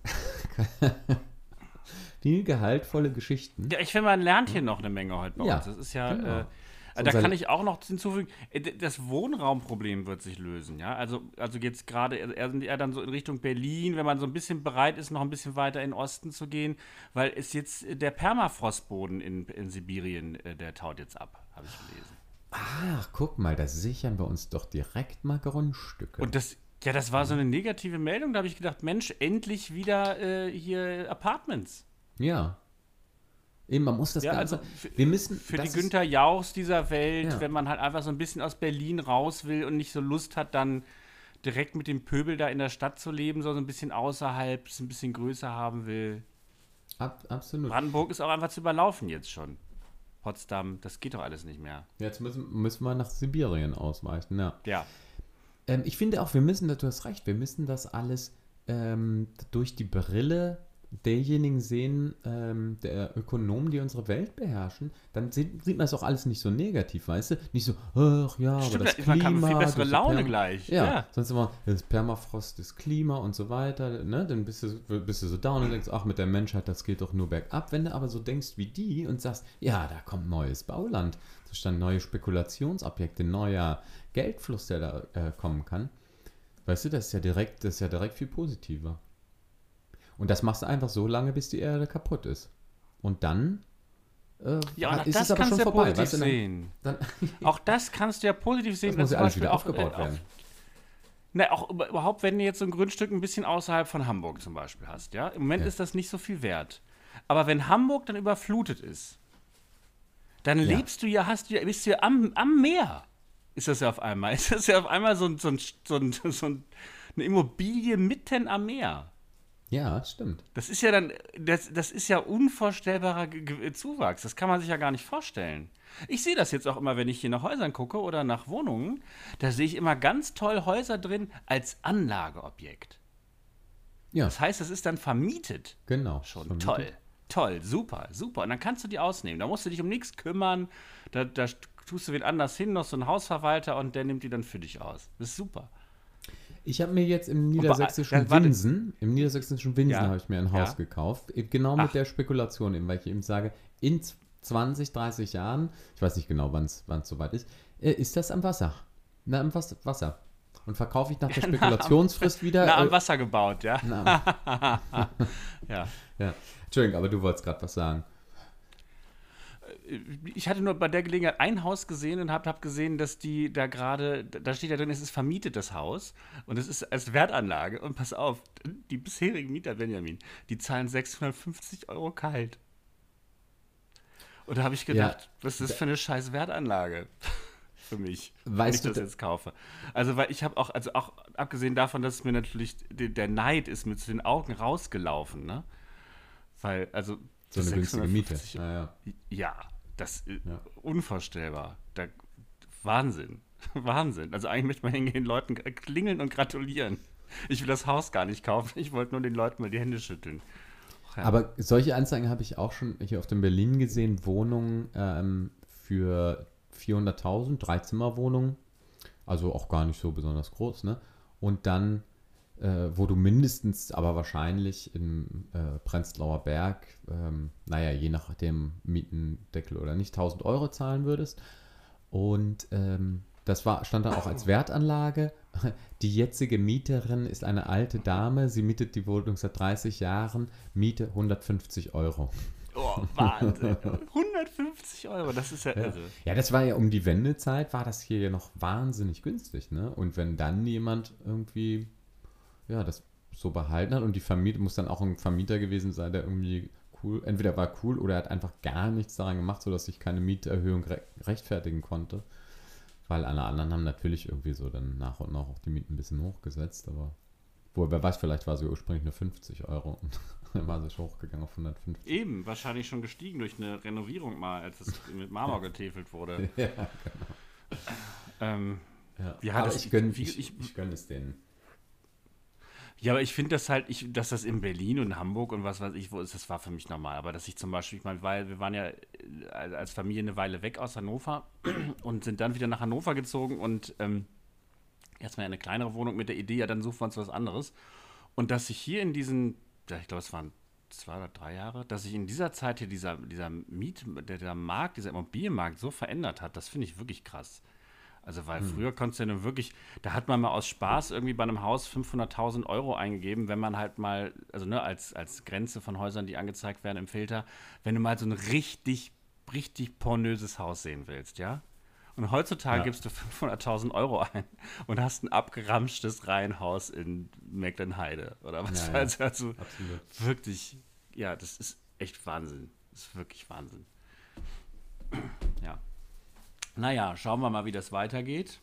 viel gehaltvolle Geschichten. Ja, ich finde, man lernt hier noch eine Menge heute bei Ja, uns. Das ist ja, genau. äh, So da unser- kann ich auch noch hinzufügen, äh, d- das Wohnraumproblem wird sich lösen, ja. Also, also jetzt gerade eher, eher dann so in Richtung Berlin, wenn man so ein bisschen bereit ist, noch ein bisschen weiter in den Osten zu gehen, weil es jetzt äh, der Permafrostboden in, in Sibirien, äh, der taut jetzt ab, habe ich gelesen. Ach, guck mal, da sichern wir uns doch direkt mal Grundstücke. Und das, ja, das war so eine negative Meldung, da habe ich gedacht, Mensch, endlich wieder äh, hier Apartments. ja. Eben, man muss das Ja, Ganze. also für- wir müssen. Für das die ist- Günther Jauchs dieser Welt, Ja. wenn man halt einfach so ein bisschen aus Berlin raus will und nicht so Lust hat, dann direkt mit dem Pöbel da in der Stadt zu leben, sondern so ein bisschen außerhalb, es ein bisschen größer haben will. Ab, absolut. Brandenburg ist auch einfach zu überlaufen jetzt schon. Potsdam, das geht doch alles nicht mehr. Jetzt müssen, müssen wir nach Sibirien ausweichen, ja. Ja. Ähm, ich finde auch, wir müssen, du hast recht, wir müssen das alles ähm, durch die Brille derjenigen sehen, ähm, der Ökonomen, die unsere Welt beherrschen, dann sieht, sieht man es auch alles nicht so negativ, weißt du? Nicht so, ach ja, aber Stimmt, das man Klima... kann viel bessere durch die Laune Perma- gleich. Ja, Ja. sonst immer, das Permafrost, das Klima und so weiter, ne? Dann bist du, bist du so down und denkst, ach, mit der Menschheit, das geht doch nur bergab. Wenn du aber so denkst wie die und sagst, ja, da kommt neues Bauland, zustande neue Spekulationsobjekte, neuer Geldfluss, der da äh, kommen kann, weißt du, das ist ja direkt, das ist ja direkt viel positiver. Und das machst du einfach so lange, bis die Erde kaputt ist. Und dann äh, Ja, und ist das es aber kannst schon du ja vorbei. positiv Weißt du, dann, sehen. dann, Auch das kannst du ja positiv sehen. das muss wenn ja zum alles Beispiel wieder auch, aufgebaut äh, werden. Auf, na, auch über- überhaupt, wenn du jetzt so ein Grundstück ein bisschen außerhalb von Hamburg zum Beispiel hast, ja. Im Moment Ja. ist das nicht so viel wert. Aber wenn Hamburg dann überflutet ist, dann Ja. lebst du ja, hast du ja, bist du ja am, am Meer. Ist das ja auf einmal. Ist das ja auf einmal so, ein, so, ein, so, ein, so ein, eine Immobilie mitten am Meer. Ja, stimmt. Das ist ja dann, das, das ist ja unvorstellbarer Ge- Ge- Zuwachs. Das kann man sich ja gar nicht vorstellen. Ich sehe das jetzt auch immer, wenn ich hier nach Häusern gucke oder nach Wohnungen. Da sehe ich immer ganz toll Häuser drin als Anlageobjekt. Ja, Das heißt, das ist dann vermietet. genau. Schon Vermietet. toll. Toll, super, super. Und dann kannst du die ausnehmen. Da musst du dich um nichts kümmern. Da, da tust du wen anders hin, noch so einen Hausverwalter und der nimmt die dann für dich aus. Das ist super. Ich habe mir jetzt im niedersächsischen ja, warte. Winsen, im niedersächsischen Winsen Ja. habe ich mir ein Haus Ja. gekauft. Eben Genau mit Ach. der Spekulation, eben, weil ich eben sage, in zwanzig, dreißig Jahren, ich weiß nicht genau, wann es soweit ist, äh, ist das am Wasser. Na, am Was- Wasser. Und verkaufe ich nach der Spekulationsfrist wieder. Na, am äh, Wasser gebaut, ja. na, ja. ja. Entschuldigung, aber du wolltest gerade was sagen. Ich hatte nur bei der Gelegenheit ein Haus gesehen und habe hab gesehen, dass die da gerade, da steht da drin, es ist vermietet, das Haus. Und es ist als Wertanlage. Und pass auf, die bisherigen Mieter, Benjamin, die zahlen sechshundertfünfzig Euro kalt. Und da habe ich Ja, gedacht, was ist das für eine scheiß Wertanlage für mich, wenn ich weißt du, das jetzt kaufe. Also, weil ich habe auch, also auch abgesehen davon, dass es mir natürlich, der, der Neid ist mir zu den Augen rausgelaufen, ne? Weil, also, so das eine günstige Miete. sechshundertfünfzig, Ja, ja, das ist ja. unvorstellbar. Da, Wahnsinn. Wahnsinn. Also eigentlich möchte man hingehen, Leuten klingeln und gratulieren. Ich will das Haus gar nicht kaufen, ich wollte nur den Leuten mal die Hände schütteln. Ach ja. Aber solche Anzeigen habe ich auch schon hier auf dem Berlin gesehen. Wohnungen ähm, für vierhunderttausend, Dreizimmerwohnungen. Also auch gar nicht so besonders groß, ne? Und dann, äh, wo du mindestens, aber wahrscheinlich im äh, Prenzlauer Berg, ähm, naja, je nachdem Mietendeckel oder nicht, tausend Euro zahlen würdest. Und ähm, das war, stand da auch als Wertanlage. Die jetzige Mieterin ist eine alte Dame. Sie mietet die Wohnung seit dreißig Jahren. Miete hundertfünfzig Euro. Oh, Wahnsinn. hundertfünfzig Euro, das ist ja Ja. irre. Ja, das war ja um die Wendezeit, war das hier ja noch wahnsinnig günstig, ne? Und wenn dann jemand irgendwie, ja, das so behalten hat und die Vermieter, muss dann auch ein Vermieter gewesen sein, der irgendwie cool, entweder war cool oder er hat einfach gar nichts daran gemacht, sodass sich keine Mieterhöhung re rechtfertigen konnte. Weil alle anderen haben natürlich irgendwie so dann nach und nach auch die Mieten ein bisschen hochgesetzt, aber wohl, wer weiß, vielleicht war sie ursprünglich nur fünfzig Euro und dann war sie schon hochgegangen auf hundertfünfzig. Eben, wahrscheinlich schon gestiegen durch eine Renovierung mal, als es mit Marmor getäfelt wurde. Ja, Ähm, ja. Ja, aber das- ich gönne wie- ich, ich- ich gönn es denen. ja, aber ich finde das halt, ich, dass das in Berlin und Hamburg und was weiß ich, wo ist, das war für mich normal. Aber dass ich zum Beispiel, ich meine, weil wir waren ja äh, als Familie eine Weile weg aus Hannover und sind dann wieder nach Hannover gezogen und ähm, erstmal eine kleinere Wohnung mit der Idee, ja, dann suchen wir uns was anderes. Und dass ich hier in diesen, ja, ich glaube, es waren zwei oder drei Jahre, dass sich in dieser Zeit hier dieser, dieser Miet, der, der Markt, dieser Immobilienmarkt so verändert hat, das finde ich wirklich krass. Also, weil früher konntest du ja nur wirklich, da hat man mal aus Spaß irgendwie bei einem Haus fünfhunderttausend Euro eingegeben, wenn man halt mal, also ne, als, als Grenze von Häusern, die angezeigt werden im Filter, wenn du mal so ein richtig, richtig pornöses Haus sehen willst, ja? Und heutzutage Ja. gibst du fünfhunderttausend Euro ein und hast ein abgeramschtes Reihenhaus in Mecklenheide oder was. Ja, ja. Also, also Absolut. wirklich, ja, das ist echt Wahnsinn. Das ist wirklich Wahnsinn. Ja. Naja, schauen wir mal, wie das weitergeht.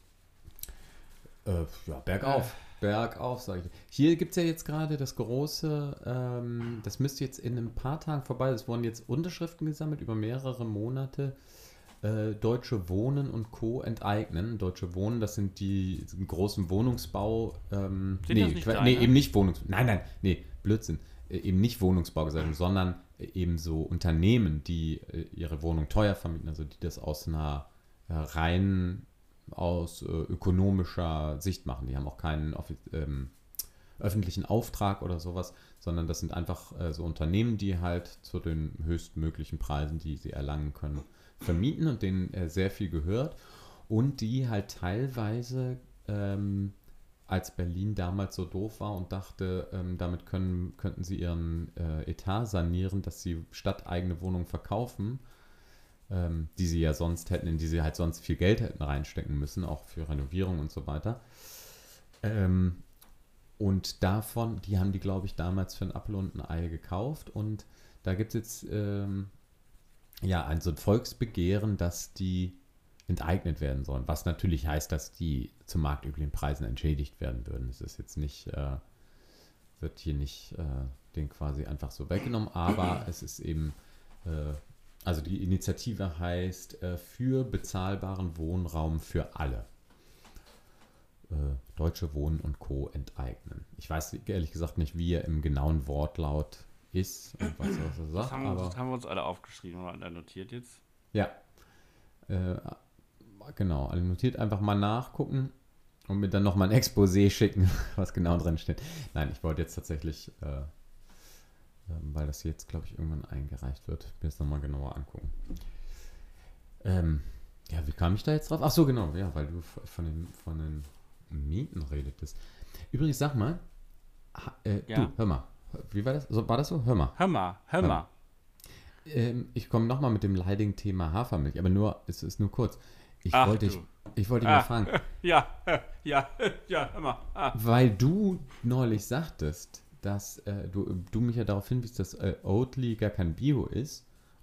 Äh, ja, bergauf. Bergauf, sage ich. Hier gibt es ja jetzt gerade das große, ähm, das müsste jetzt in ein paar Tagen vorbei, es wurden jetzt Unterschriften gesammelt über mehrere Monate. Äh, Deutsche Wohnen und Co. enteignen. Deutsche Wohnen, das sind die großen Wohnungsbau. Ähm, Sind nee, das nicht que- deine? nee, eben nicht Wohnungs. Nein, nein, nee, Blödsinn. Äh, eben nicht Wohnungsbaugesellschaften, sondern äh, eben so Unternehmen, die äh, ihre Wohnung teuer vermieten, also die das aus einer äh, rein aus äh, ökonomischer Sicht machen. Die haben auch keinen offi- ähm, öffentlichen Auftrag oder sowas, sondern das sind einfach äh, so Unternehmen, die halt zu den höchstmöglichen Preisen, die sie erlangen können, vermieten und denen äh, sehr viel gehört und die halt teilweise, ähm, als Berlin damals so doof war und dachte, ähm, damit können, könnten sie ihren äh, Etat sanieren, dass sie stadteigene Wohnungen verkaufen, ähm, die sie ja sonst hätten, in die sie halt sonst viel Geld hätten reinstecken müssen, auch für Renovierung und so weiter. Ähm, und davon, die haben die, glaube ich, damals für ein Apfel und ein Ei gekauft und da gibt es jetzt ähm, ja ein so ein Volksbegehren, dass die enteignet werden sollen, was natürlich heißt, dass die zu marktüblichen Preisen entschädigt werden würden. Es ist jetzt nicht, äh, wird hier nicht äh, denen quasi einfach so weggenommen, aber es ist eben, äh, also die Initiative heißt äh, für bezahlbaren Wohnraum für alle. Äh, Deutsche Wohnen und Co. enteignen. Ich weiß ehrlich gesagt nicht, wie er im genauen Wortlaut ist und was er so Das sagt, haben, wir, aber das haben wir uns alle aufgeschrieben und alle notiert jetzt. ja, äh, genau, also notiert einfach mal nachgucken und mir dann nochmal ein Exposé schicken, was genau drin steht. Nein, ich wollte jetzt tatsächlich, äh, ähm, weil das jetzt, glaube ich, irgendwann eingereicht wird, mir das nochmal genauer angucken. Ähm, ja, wie kam ich da jetzt drauf? Ach so, genau, ja, weil du f- von den, von den Mieten redetest. Übrigens, sag mal, ha, äh, Ja. du, hör mal, wie war das? So, war das so? Hör mal. Hör mal, hör Hör mal. Ähm, ich komme nochmal mit dem leidigen-Thema Hafermilch, aber nur, es ist nur kurz. Ich Ach, wollte du. dich, ich wollte dich Ah. mal fragen, Ja, ja, ja, hör mal. Ah. weil du neulich sagtest, dass äh, du, du mich ja darauf hinwiest, dass äh, Oatly gar kein Bio ist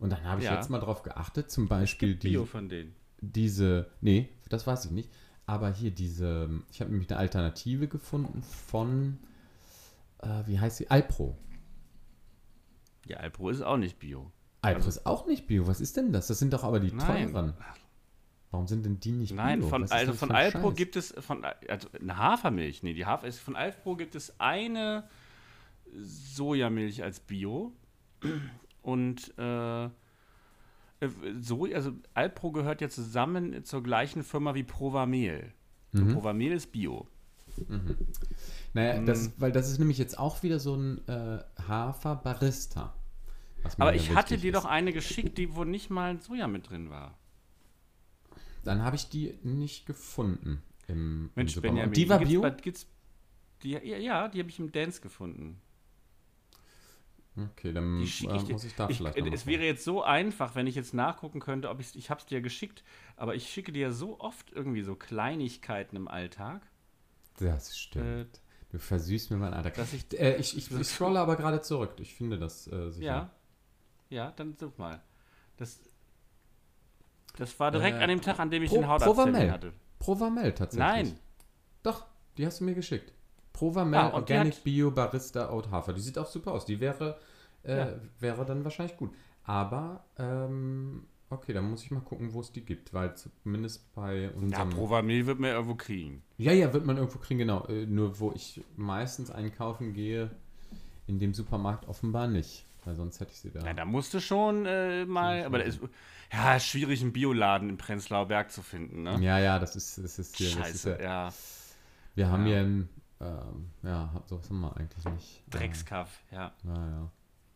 Und dann habe ich Ja. jetzt mal drauf geachtet, zum Es Beispiel gibt die, Bio von denen. diese, nee, das weiß ich nicht, aber hier diese, ich habe nämlich eine Alternative gefunden von, äh, wie heißt sie, Alpro. Ja, Alpro ist auch nicht Bio. Alpro Also- ist auch nicht Bio, was ist denn das? Das sind doch aber die Nein. teuren. Warum sind denn die nicht Nein, Bio? von, Was ist also das von für ein Alpro Scheiß? gibt es, von, also eine Hafermilch, nee, die Hafer ist, von Alpro gibt es eine Sojamilch als Bio und äh, äh, so, also Alpro gehört ja zusammen zur gleichen Firma wie Provamel. Und Mhm. Provamel ist Bio. Naja, Mm. das, weil das ist nämlich jetzt auch wieder so ein äh, Hafer-Barista. was mir Aber ja ich hatte wichtig dir ist. doch eine geschickt, die wo nicht mal Soja mit drin war. Dann habe ich die nicht gefunden im, Mensch, im Benjamin, Supermarkt. Die war gibt's Bio? bei- gibt's, die, ja, ja, die habe ich im Dance gefunden. Okay, dann Die schicke äh, ich dir. muss ich da Ich, vielleicht äh, noch mal es wäre jetzt so einfach, wenn ich jetzt nachgucken könnte, ob ich ich habe es dir geschickt, aber ich schicke dir so oft irgendwie so Kleinigkeiten im Alltag. Das stimmt. Du versüßt mir mein Alter. Dass ich- äh, ich, ich, ich scrolle aber gerade zurück. Ich finde das äh, sicher. Ja, ja, dann such mal. Das, das war direkt Äh, an dem Tag, an dem ich Pro- den Hautarzttermin Provamel. hatte. Provamel tatsächlich. Nein, Doch, die hast du mir geschickt. Provamel Ah, und die Organic hat- Bio Barista Oat Hafer. Die sieht auch super aus. Die wäre, äh, Ja. wäre dann wahrscheinlich gut. Aber, ähm, okay, dann muss ich mal gucken, wo es die gibt. Weil zumindest bei ja, unserem... Provamil wird man ja irgendwo kriegen. Ja, ja, wird man irgendwo kriegen, genau. Äh, nur wo ich meistens einkaufen gehe, in dem Supermarkt offenbar nicht. Weil sonst hätte ich sie da. Ja, da musst du schon äh, mal, aber da ist ja ist schwierig, einen Bioladen im Prenzlauer Berg zu finden, ne? Ja, ja, das ist, das ist hier. Das ist Scheiße, ja, ja. wir haben Ja. hier ein, ähm, ja, so was haben wir eigentlich nicht. Dreckskaff, ja. Äh, naja.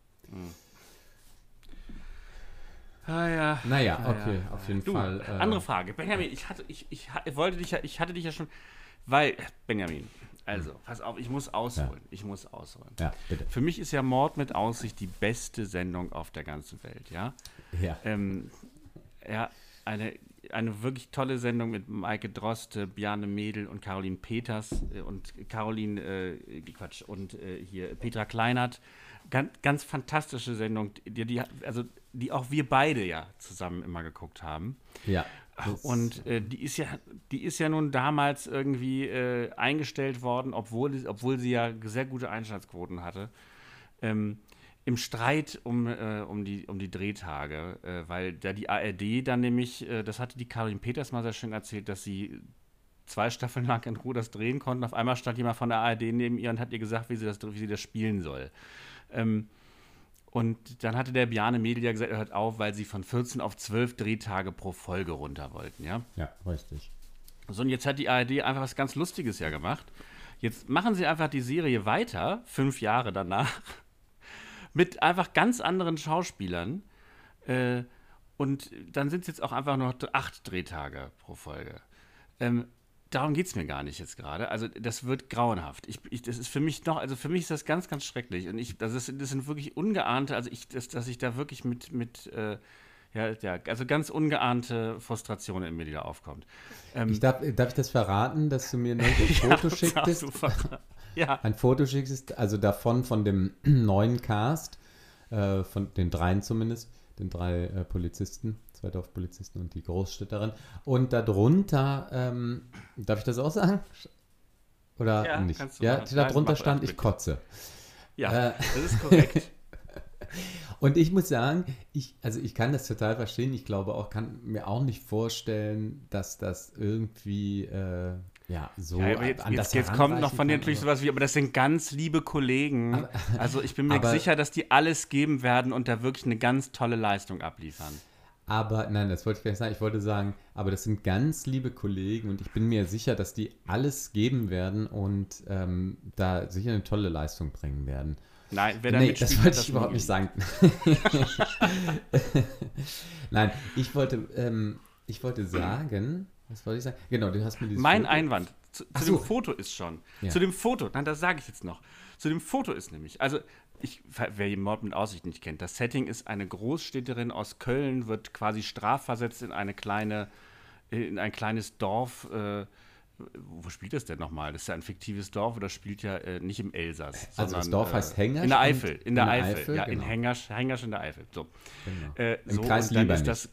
Ah, ja. Naja, Ah, okay, ja. auf jeden Du, Fall. äh, andere Frage. Benjamin, ich hatte, ich, ich, ha- wollte dich ja, ich hatte dich ja schon, weil, Benjamin, also, pass auf, ich muss ausholen. Ich muss ausholen. Ja, bitte. Für mich ist ja Mord mit Aussicht die beste Sendung auf der ganzen Welt, ja. Ja. Ähm, ja, eine, eine wirklich tolle Sendung mit Maike Droste, Bjarne Mädel und Caroline Peters äh, und Caroline, äh, Quatsch, und äh, hier Petra Kleinert. Ganz, ganz fantastische Sendung, die, die, also, die auch wir beide ja zusammen immer geguckt haben. Ja. das- Und äh, die ist ja, die ist ja nun damals irgendwie äh, eingestellt worden, obwohl, obwohl sie ja sehr gute Einschaltquoten hatte. Ähm, Im Streit um, äh, um, die, um die Drehtage, äh, weil da die A R D dann nämlich, äh, das hatte die Caroline Peters mal sehr schön erzählt, dass sie zwei Staffeln lang in Ruhe das drehen konnten. Auf einmal stand jemand von der A R D neben ihr und hat ihr gesagt, wie sie das, wie sie das spielen soll. Ähm, und dann hatte der Bjarne Mädel ja gesagt, er hört auf, weil sie von vierzehn auf zwölf Drehtage pro Folge runter wollten, ja. Ja, richtig. So, und jetzt hat die A R D einfach was ganz Lustiges ja gemacht. Jetzt machen sie einfach die Serie weiter, fünf Jahre danach, mit einfach ganz anderen Schauspielern. Äh, und dann sind es jetzt auch einfach nur acht Drehtage pro Folge. Ähm, darum geht es mir gar nicht jetzt gerade. Also das wird grauenhaft. Ich, ich, das ist für mich noch, also für mich ist das ganz, ganz schrecklich. Und ich, das, ist, das sind wirklich ungeahnte, also ich, das, dass ich da wirklich mit, mit äh, ja, ja, also ganz ungeahnte Frustration in mir, die da aufkommt. Ähm, Ich darf, darf ich das verraten, dass du mir noch ein Foto das darfst schicktest? du ver- ja, Ein Foto schickst, also davon, von dem neuen Cast, äh, von den dreien zumindest, den drei äh, Polizisten, zwei Dorfpolizisten und die Großstädterin. Und darunter, ähm, darf ich das auch sagen? Oder Ja, nicht? kannst du Ja, machen. darunter Nein, mach stand, das ich bitte. kotze. ja, Äh. das ist korrekt. Und ich muss sagen, ich, also ich kann das total verstehen. Ich glaube auch, kann mir auch nicht vorstellen, dass das irgendwie äh, ja so Ja, aber jetzt, an das jetzt, jetzt kommt noch heranreichen von dir kann, natürlich aber- sowas wie, aber das sind ganz liebe Kollegen. Also ich bin mir aber- sicher, dass die alles geben werden und da wirklich eine ganz tolle Leistung abliefern. Aber nein, das wollte ich gar nicht sagen. Ich wollte sagen, aber das sind ganz liebe Kollegen und ich bin mir sicher, dass die alles geben werden und ähm, da sicher eine tolle Leistung bringen werden. Nein, wer da Nee, mitspielt, das hat wollte ich überhaupt nie nicht sagen. Nein, ich wollte, ähm, ich wollte sagen, was wollte ich sagen? Genau, du hast mir dieses Mein Foto- Einwand zu, Ach zu so. dem Foto ist schon. Ja. Zu dem Foto, nein, das sage ich jetzt noch. Zu dem Foto ist nämlich, also ich, wer Mord mit Aussicht nicht kennt, das Setting ist eine Großstädterin aus Köln, wird quasi strafversetzt in eine kleine, in ein kleines Dorf, äh, wo spielt das denn nochmal? Das ist ja ein fiktives Dorf oder spielt ja äh, nicht im Elsass. Also sondern, das Dorf äh, heißt Hengersch. In der Eifel, in der, in der Eifel, Eifel, ja, genau. in Hengersch, Hengersch in der Eifel. So. Genau. Äh, Im so, Kreis und dann lieber ist nicht. das.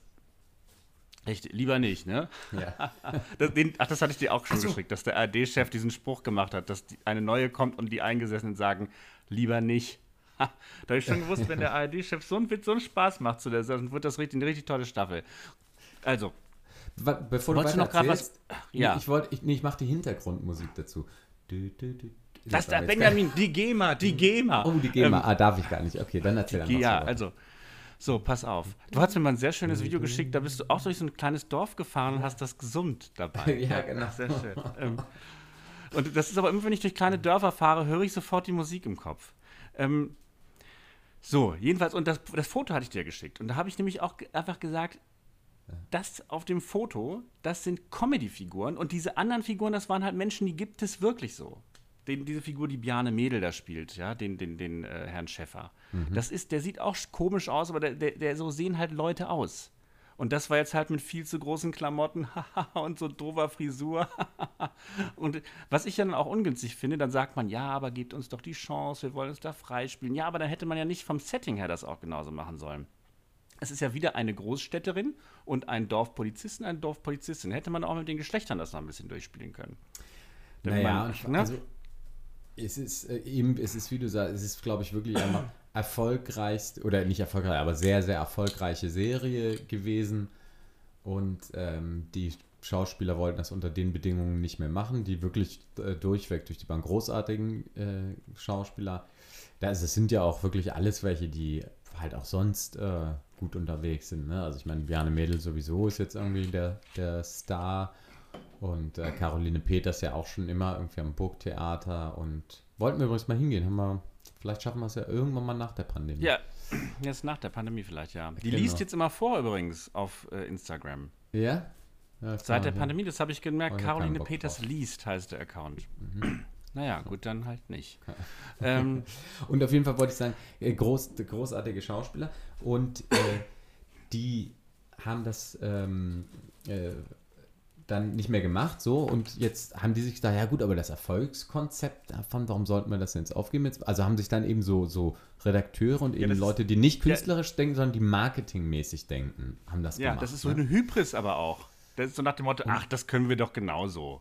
Echt, lieber nicht, ne? Ja. Das, den, ach, das hatte ich dir auch schon so. geschickt, dass der A R D-Chef diesen Spruch gemacht hat, dass die, eine neue kommt und die Eingesessenen sagen, lieber nicht. Ha, da habe ich schon gewusst, wenn der A R D-Chef so einen Witz, so einen Spaß macht zu der Sache, dann wird das richtig, eine richtig tolle Staffel. Also. Bevor du weiter noch gerade was? Ja. Ich wollte, ich, nee, ich mache die Hintergrundmusik dazu. Du, du, du. Das ist der Benjamin, die GEMA, die GEMA. Oh, die GEMA, ähm, ah, darf ich gar nicht. Okay, dann erzähl einfach. Ja, so. also, so, pass auf. Du hast mir mal ein sehr schönes Video geschickt, da bist du auch durch so ein kleines Dorf gefahren und hast das gesummt dabei. Ja, genau. Sehr schön. ähm, und das ist aber immer, wenn ich durch kleine Dörfer fahre, höre ich sofort die Musik im Kopf. Ähm, so, jedenfalls, und das, das Foto hatte ich dir geschickt. Und da habe ich nämlich auch einfach gesagt, das auf dem Foto, das sind Comedy-Figuren und diese anderen Figuren, das waren halt Menschen, die gibt es wirklich so. Den, diese Figur, die Bjarne Mädel da spielt, ja, den, den, den äh, Herrn Schäffer. Mhm. Das ist, der sieht auch komisch aus, aber der, der, der, so sehen halt Leute aus. Und das war jetzt halt mit viel zu großen Klamotten und so doofer Frisur. Und was ich ja dann auch ungünstig finde, dann sagt man, ja, aber gebt uns doch die Chance, wir wollen uns da freispielen. Ja, aber dann hätte man ja nicht vom Setting her das auch genauso machen sollen. Es ist ja wieder eine Großstädterin und ein Dorfpolizisten, eine Dorfpolizistin. Hätte man auch mit den Geschlechtern das noch ein bisschen durchspielen können. Naja, man, ne? also es ist äh, eben, es ist, wie du sagst, es ist, glaube ich, wirklich einmal erfolgreichste, oder nicht erfolgreich, aber sehr, sehr erfolgreiche Serie gewesen. Und ähm, die Schauspieler wollten das unter den Bedingungen nicht mehr machen, die wirklich äh, durchweg durch die Bank großartigen äh, Schauspieler. Da ist, es sind ja auch wirklich alles welche, die halt auch sonst äh, gut unterwegs sind. Ne? Also ich meine, Bjarne Mädel sowieso ist jetzt irgendwie der, der Star und äh, Caroline Peters ja auch schon immer irgendwie am Burgtheater und wollten wir übrigens mal hingehen. Haben wir, vielleicht schaffen wir es ja irgendwann mal nach der Pandemie. Ja, jetzt nach der Pandemie vielleicht, ja. Die genau. liest jetzt immer vor übrigens auf äh, Instagram. Ja? ja Seit der Pandemie, das habe ich gemerkt, ich Caroline Peters drauf. liest, heißt der Account. Mhm. Naja, gut, dann halt nicht. ähm, und auf jeden Fall wollte ich sagen, groß, großartige Schauspieler und äh, die haben das ähm, äh, dann nicht mehr gemacht, so, und jetzt haben die sich gedacht, ja gut, aber das Erfolgskonzept davon, warum sollten wir das denn jetzt aufgeben? Jetzt, also haben sich dann eben so, so Redakteure und eben ja, Leute, die nicht künstlerisch ja, denken, sondern die marketingmäßig denken, haben das ja, gemacht. Ja, das ist so ne? eine Hybris aber auch. Das ist so nach dem Motto, ach, das können wir doch genauso.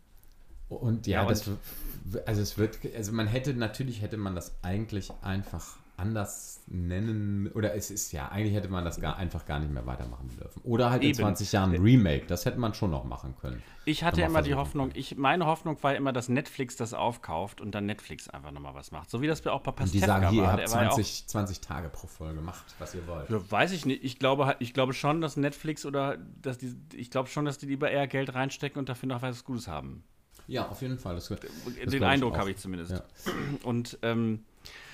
Und ja, ja und das, also es wird, also man hätte, natürlich hätte man das eigentlich einfach anders nennen, oder es ist ja, eigentlich hätte man das gar, einfach gar nicht mehr weitermachen dürfen. Oder halt Eben. in zwanzig Jahren ein Remake, das hätte man schon noch machen können. Ich hatte immer die Hoffnung, ich, meine Hoffnung war immer, dass Netflix das aufkauft und dann Netflix einfach nochmal was macht. So wie das auch bei Pastewka war. Und die sagen, hier, ihr habt zwanzig, zwanzig Tage pro Folge gemacht, was ihr wollt. Ja, weiß ich nicht. Ich glaube, ich glaube schon, dass Netflix oder, dass die, ich glaube schon, dass die lieber eher Geld reinstecken und dafür noch was Gutes haben. Ja, auf jeden Fall. Das, das Den Eindruck habe ich zumindest. Ja. Und ähm,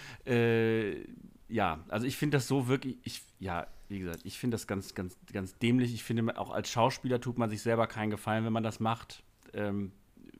äh, ja, also ich finde das so wirklich, ich, ja, wie gesagt, ich finde das ganz, ganz, ganz dämlich. Ich finde, auch als Schauspieler tut man sich selber keinen Gefallen, wenn man das macht. Ähm,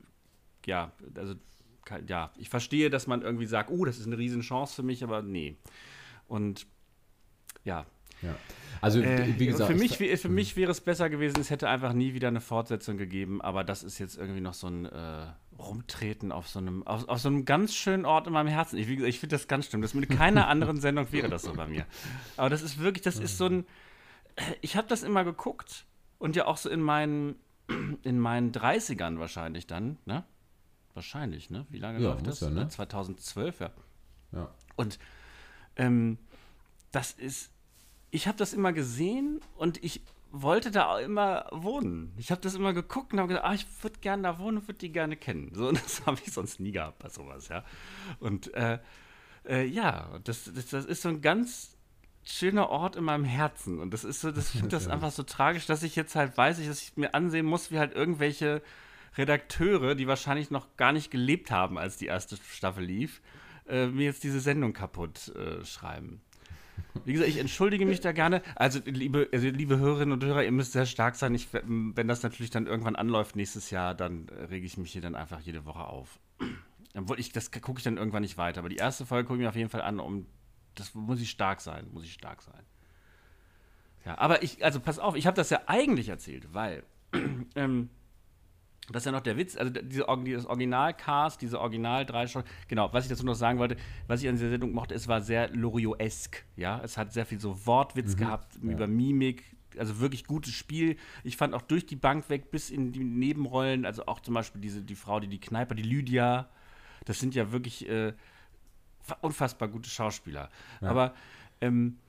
ja, also, ja, ich verstehe, dass man irgendwie sagt, oh, das ist eine Riesenchance für mich, aber nee. Und ja. Ja. Also, äh, wie gesagt. Für mich, für mich wäre es besser gewesen, es hätte einfach nie wieder eine Fortsetzung gegeben, aber das ist jetzt irgendwie noch so ein äh, Rumtreten auf so einem, auf, auf so einem ganz schönen Ort in meinem Herzen. Ich, ich finde das ganz schlimm. Das mit keiner anderen Sendung wäre das so bei mir. Aber das ist wirklich, das ist so ein. Ich habe das immer geguckt und ja auch so in meinen, in meinen dreißigern wahrscheinlich dann, ne? Wahrscheinlich, ne? Wie lange ja, läuft das? Ja, ne? zweitausendzwölf, ja. Ja. Und ähm, das ist. Ich habe das immer gesehen und ich wollte da auch immer wohnen. Ich habe das immer geguckt und habe gedacht, ah, ich würde gerne da wohnen und würde die gerne kennen. So, und das habe ich sonst nie gehabt bei sowas, ja. Und äh, äh, ja, das, das, das ist so ein ganz schöner Ort in meinem Herzen. Und das ist so, das finde das einfach so tragisch, dass ich jetzt halt weiß, dass ich mir ansehen muss, wie halt irgendwelche Redakteure, die wahrscheinlich noch gar nicht gelebt haben, als die erste Staffel lief, äh, mir jetzt diese Sendung kaputt äh, schreiben. Wie gesagt, ich entschuldige mich da gerne. Also liebe, also, liebe Hörerinnen und Hörer, ihr müsst sehr stark sein. Ich, wenn das natürlich dann irgendwann anläuft nächstes Jahr, dann rege ich mich hier dann einfach jede Woche auf. Ich, das gucke ich dann irgendwann nicht weiter. Aber die erste Folge gucke ich mir auf jeden Fall an. Um, das muss ich stark sein, muss ich stark sein. Ja, aber ich, also pass auf, ich habe das ja eigentlich erzählt, weil ähm, Das ist ja noch der Witz, also diese, dieses Original-Cast, diese original drei Show, genau, was ich dazu noch sagen wollte, was ich an dieser Sendung mochte, es war sehr Loriot-esk, ja, es hat sehr viel so Wortwitz Mhm, gehabt, ja. über Mimik, also wirklich gutes Spiel. Ich fand auch durch die Bank weg bis in die Nebenrollen, also auch zum Beispiel diese, die Frau, die die Kneiper, die Lydia, das sind ja wirklich äh, unfassbar gute Schauspieler. Ja. Aber, ähm,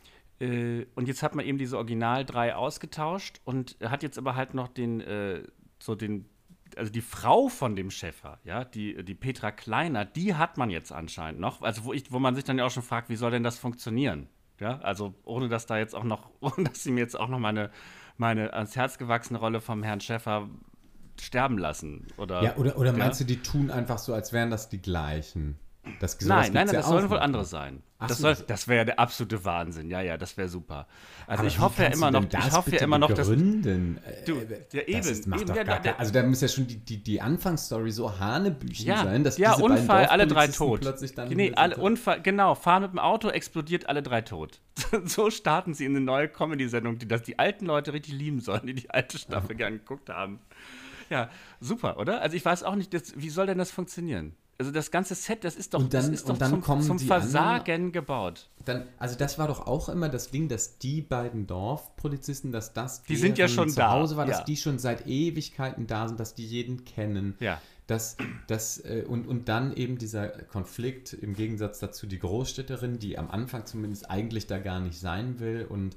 äh, und jetzt hat man eben diese Original drei ausgetauscht und hat jetzt aber halt noch den, äh, so den, also die Frau von dem Schäfer, ja, die, die Petra Kleiner, die hat man jetzt anscheinend noch, also wo, ich, wo man sich dann ja auch schon fragt, wie soll denn das funktionieren? Ja, also ohne dass da jetzt auch noch, ohne dass sie mir jetzt auch noch meine, meine ans Herz gewachsene Rolle vom Herrn Schäfer sterben lassen. Oder, Ja, oder, oder ja? meinst du, die tun einfach so, als wären das die gleichen? Das, sowas Nein, nein, gibt's nein, ja das sollen auch wohl noch. andere sein. Ach Das, so, soll, das- das wäre ja der absolute Wahnsinn. Ja, ja, das wäre super. Also Aber ich wie hoffe ja kannst immer du noch, denn ich das hoffe ja bitte immer noch, dass begründen? du, Äh, ja eben, das ist, macht eben, doch ja, gar der- kein, also da muss ja schon die, die, die Anfangsstory so Hanebüchen ja, sein, dass ja, diese beiden Unfall, alle drei Dorfpolizisten tot. plötzlich dann Nee, hier alle, sind. Unfall, genau, fahren mit dem Auto, explodiert, alle drei tot. So starten sie in eine neue Comedy-Sendung, die das die alten Leute richtig lieben sollen, die die alte Staffel gern geguckt haben. Ja, super, oder? Also ich weiß auch nicht, das, wie soll denn das funktionieren? Also das ganze Set, das ist doch, Und dann- das ist doch und dann zum, kommen zum die Versagen gebaut. Dann, also das war doch auch immer das Ding, dass die beiden Dorfpolizisten, dass das Die sind ja deren schon zu da, Hause war, dass ja. die schon seit Ewigkeiten da sind, dass die jeden kennen. Ja. Das, das, äh, und, und dann eben dieser Konflikt im Gegensatz dazu die Großstädterin, die am Anfang zumindest eigentlich da gar nicht sein will und,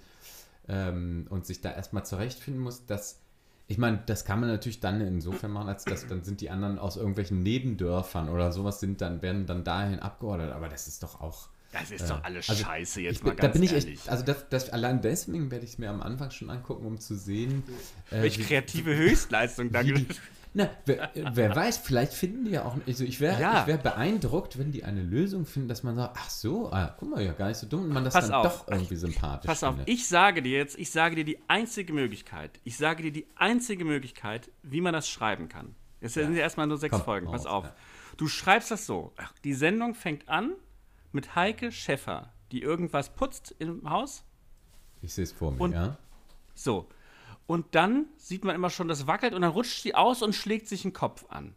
ähm, und sich da erstmal zurechtfinden muss, dass ich meine, das kann man natürlich dann insofern machen, als dass dann sind die anderen aus irgendwelchen Nebendörfern oder sowas sind dann, werden dann dahin abgeordnet, aber das ist doch auch. Das ist doch alles also scheiße, jetzt ich, mal bin- ganz Da bin ich ehrlich. echt, also das, das, allein deswegen werde ich es mir am Anfang schon angucken, um zu sehen. Äh, Welche wie- kreative Höchstleistung da wie die, gibt. na, wer, wer weiß, vielleicht finden die ja auch, also ich wäre Ja. ich wär beeindruckt, wenn die eine Lösung finden, dass man sagt, ach so, ah, guck mal, ja, gar nicht so dumm und man das Pass dann auf. doch irgendwie sympathisch Pass auf, findet. ich sage dir jetzt, ich sage dir die einzige Möglichkeit, ich sage dir die einzige Möglichkeit, wie man das schreiben kann. Jetzt sind ja erstmal nur sechs Komm, Folgen, pass raus, auf. ja. Du schreibst das so, ach, die Sendung fängt an mit Heike Schäffer, die irgendwas putzt im Haus. Ich sehe es vor mir, Und- ja. So. Und dann sieht man immer schon, das wackelt und dann rutscht sie aus und schlägt sich den Kopf an.